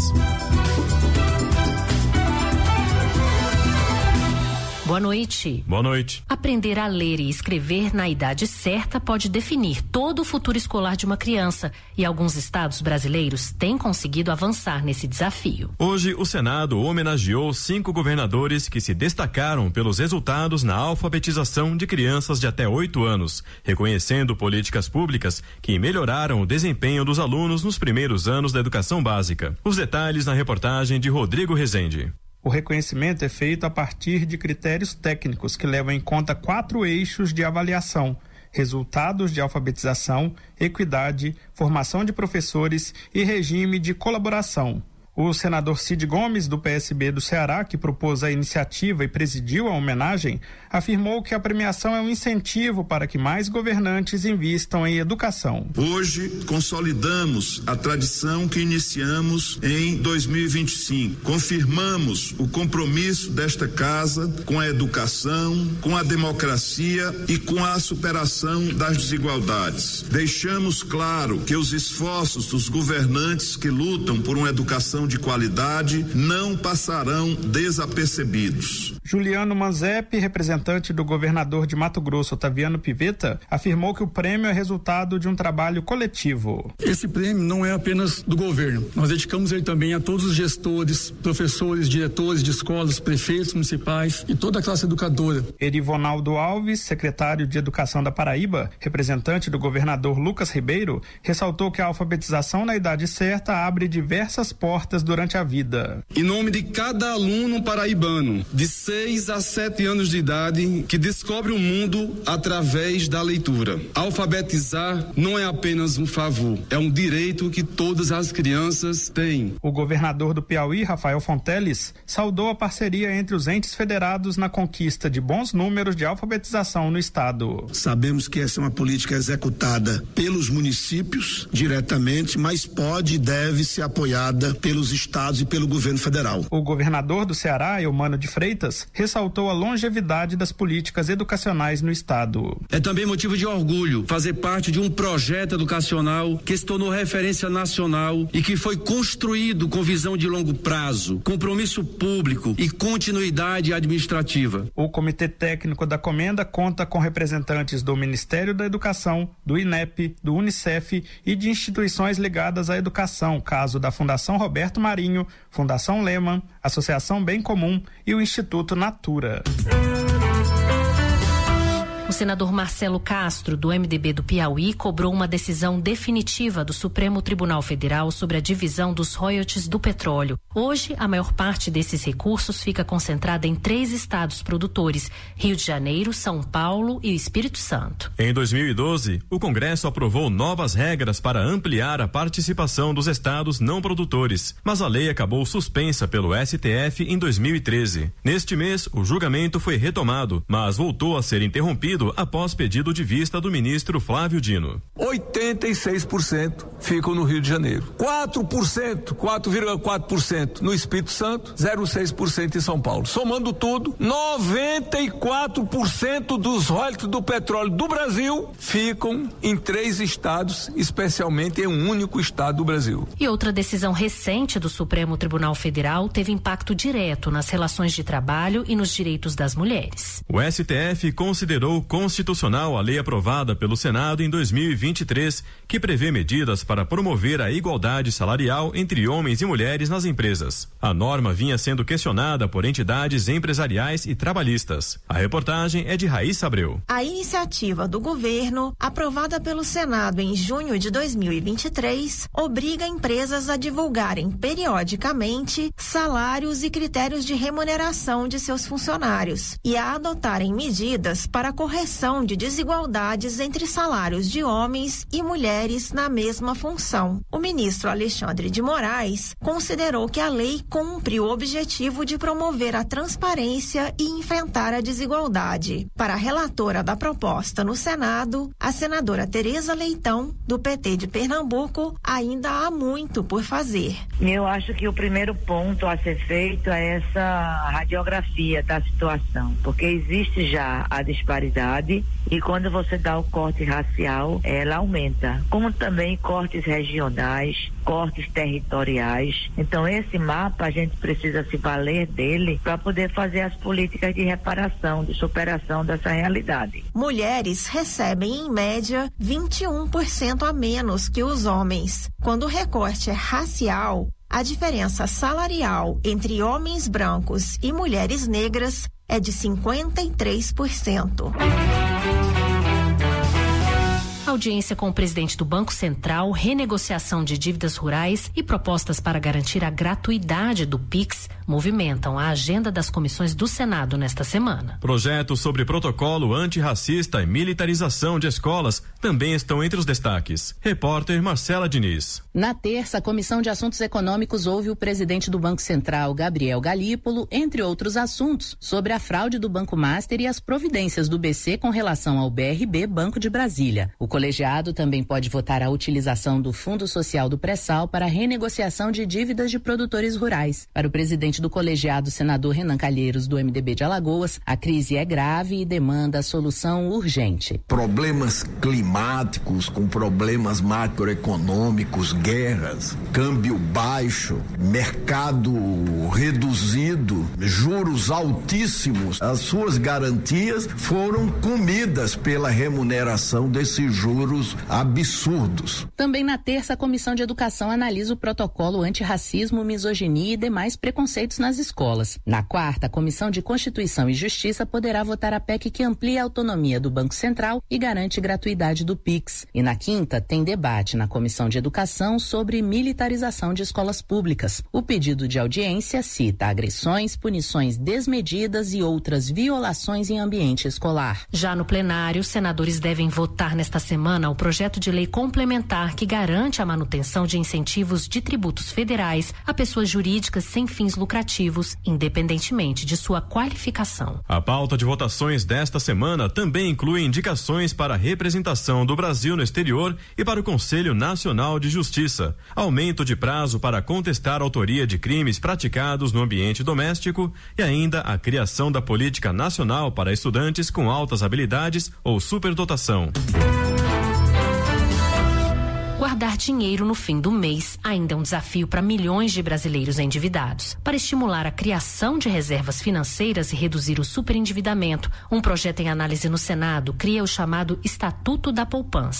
Boa noite.
Boa noite.
Aprender a ler e escrever na idade certa pode definir todo o futuro escolar de uma criança, e alguns estados brasileiros têm conseguido avançar nesse desafio.
Hoje, o Senado homenageou cinco governadores que se destacaram pelos resultados na alfabetização de crianças de até oito anos, reconhecendo políticas públicas que melhoraram o desempenho dos alunos nos primeiros anos da educação básica. Os detalhes na reportagem de Rodrigo Rezende.
O reconhecimento é feito a partir de critérios técnicos que levam em conta quatro eixos de avaliação: resultados de alfabetização, equidade, formação de professores e regime de colaboração. O senador Cid Gomes, do P S B do Ceará, que propôs a iniciativa e presidiu a homenagem, afirmou que a premiação é um incentivo para que mais governantes invistam em educação.
Hoje, consolidamos a tradição que iniciamos em dois mil e vinte e cinco. Confirmamos o compromisso desta casa com a educação, com a democracia e com a superação das desigualdades. Deixamos claro que os esforços dos governantes que lutam por uma educação educação de qualidade não passarão desapercebidos.
Juliano Manzep, representante do governador de Mato Grosso, Otaviano Pivetta, afirmou que o prêmio é resultado de um trabalho coletivo.
Esse prêmio não é apenas do governo. Nós dedicamos ele também a todos os gestores, professores, diretores de escolas, prefeitos municipais e toda a classe educadora.
Erivonaldo Alves, secretário de Educação da Paraíba, representante do governador Lucas Ribeiro, ressaltou que a alfabetização na idade certa abre diversas portas durante a vida.
Em nome de cada aluno paraibano de seis a sete anos de idade que descobre o mundo através da leitura. Alfabetizar não é apenas um favor, é um direito que todas as crianças têm.
O governador do Piauí, Rafael Fonteles, saudou a parceria entre os entes federados na conquista de bons números de alfabetização no estado.
Sabemos que essa é uma política executada pelos municípios diretamente, mas pode e deve ser apoiada pelos estados e pelo governo federal.
O governador do Ceará, Eumano de Freitas, ressaltou a longevidade das políticas educacionais no estado.
É também motivo de orgulho fazer parte de um projeto educacional que se tornou referência nacional e que foi construído com visão de longo prazo, compromisso público e continuidade administrativa.
O Comitê Técnico da Comenda conta com representantes do Ministério da Educação, do I N E P, do Unicef e de instituições ligadas à educação, caso da Fundação Roberto Marinho, Fundação Lehman, Associação Bem Comum e o Instituto Natura.
O senador Marcelo Castro, do M D B do Piauí, cobrou uma decisão definitiva do Supremo Tribunal Federal sobre a divisão dos royalties do petróleo. Hoje, a maior parte desses recursos fica concentrada em três estados produtores: Rio de Janeiro, São Paulo e o Espírito Santo.
Em dois mil e doze, o Congresso aprovou novas regras para ampliar a participação dos estados não produtores, mas a lei acabou suspensa pelo S T F em dois mil e treze. Neste mês, o julgamento foi retomado, mas voltou a ser interrompido após pedido de vista do ministro Flávio Dino.
oitenta e seis por cento ficam no Rio de Janeiro, quatro por cento, quatro vírgula quatro por cento no Espírito Santo, zero vírgula seis por cento em São Paulo. Somando tudo, noventa e quatro por cento dos royalties do petróleo do Brasil ficam em três estados, especialmente em um único estado do Brasil.
E outra decisão recente do Supremo Tribunal Federal teve impacto direto nas relações de trabalho e nos direitos das mulheres.
O S T F considerou constitucional a lei aprovada pelo Senado em dois mil e vinte e três, que prevê medidas para promover a igualdade salarial entre homens e mulheres nas empresas. A norma vinha sendo questionada por entidades empresariais e trabalhistas. A reportagem é de Raíssa Abreu.
A iniciativa do governo, aprovada pelo Senado em junho de dois mil e vinte e três, obriga empresas a divulgarem periodicamente salários e critérios de remuneração de seus funcionários e a adotarem medidas para a correção de desigualdades entre salários de homens e mulheres na mesma função. O ministro Alexandre de Moraes considerou que a lei cumpre o objetivo de promover a transparência e enfrentar a desigualdade. Para a relatora da proposta no Senado, a senadora Tereza Leitão, do P T de Pernambuco, ainda há muito por fazer.
Eu acho que o primeiro ponto a ser feito é essa radiografia da situação, porque existe já a disparidade e quando você dá o corte racial, ela aumenta, como também cortes regionais, cortes territoriais. Então esse mapa a gente precisa se valer dele para poder fazer as políticas de reparação, de superação dessa realidade.
Mulheres recebem em média vinte e um por cento a menos que os homens. Quando o recorte é racial, a diferença salarial entre homens brancos e mulheres negras é de cinquenta e três por cento.
Audiência com o presidente do Banco Central, renegociação de dívidas rurais e propostas para garantir a gratuidade do Pix movimentam a agenda das comissões do Senado nesta semana.
Projetos sobre protocolo antirracista e militarização de escolas também estão entre os destaques. Repórter Marcela Diniz.
Na terça, a Comissão de Assuntos Econômicos ouve o presidente do Banco Central, Gabriel Galípolo, entre outros assuntos, sobre a fraude do Banco Master e as providências do B C com relação ao B R B Banco de Brasília. O colegiado também pode votar a utilização do Fundo Social do Pré-Sal para a renegociação de dívidas de produtores rurais. Para o presidente do colegiado, senador Renan Calheiros, do M D B de Alagoas, a crise é grave e demanda solução urgente.
Problemas climáticos, com problemas macroeconômicos, guerras, câmbio baixo, mercado reduzido, juros altíssimos, as suas garantias foram comidas pela remuneração desses juros absurdos.
Também na terça, a Comissão de Educação analisa o protocolo antirracismo, misoginia e demais preconceitos nas escolas. Na quarta, a Comissão de Constituição e Justiça poderá votar a P E C que amplia a autonomia do Banco Central e garante gratuidade do Pix. E na quinta, tem debate na Comissão de Educação sobre militarização de escolas públicas. O pedido de audiência cita agressões, punições desmedidas e outras violações em ambiente escolar.
Já no plenário, os senadores devem votar nesta semana o projeto de lei complementar que garante a manutenção de incentivos de tributos federais a pessoas jurídicas sem fins lucrativos, independentemente de sua qualificação.
A pauta de votações desta semana também inclui indicações para a representação do Brasil no exterior e para o Conselho Nacional de Justiça, aumento de prazo para contestar a autoria de crimes praticados no ambiente doméstico e ainda a criação da Política Nacional para estudantes com altas habilidades ou superdotação.
Guardar dinheiro no fim do mês ainda é um desafio para milhões de brasileiros endividados. Para estimular a criação de reservas financeiras e reduzir o superendividamento, um projeto em análise no Senado cria o chamado Estatuto da Poupança.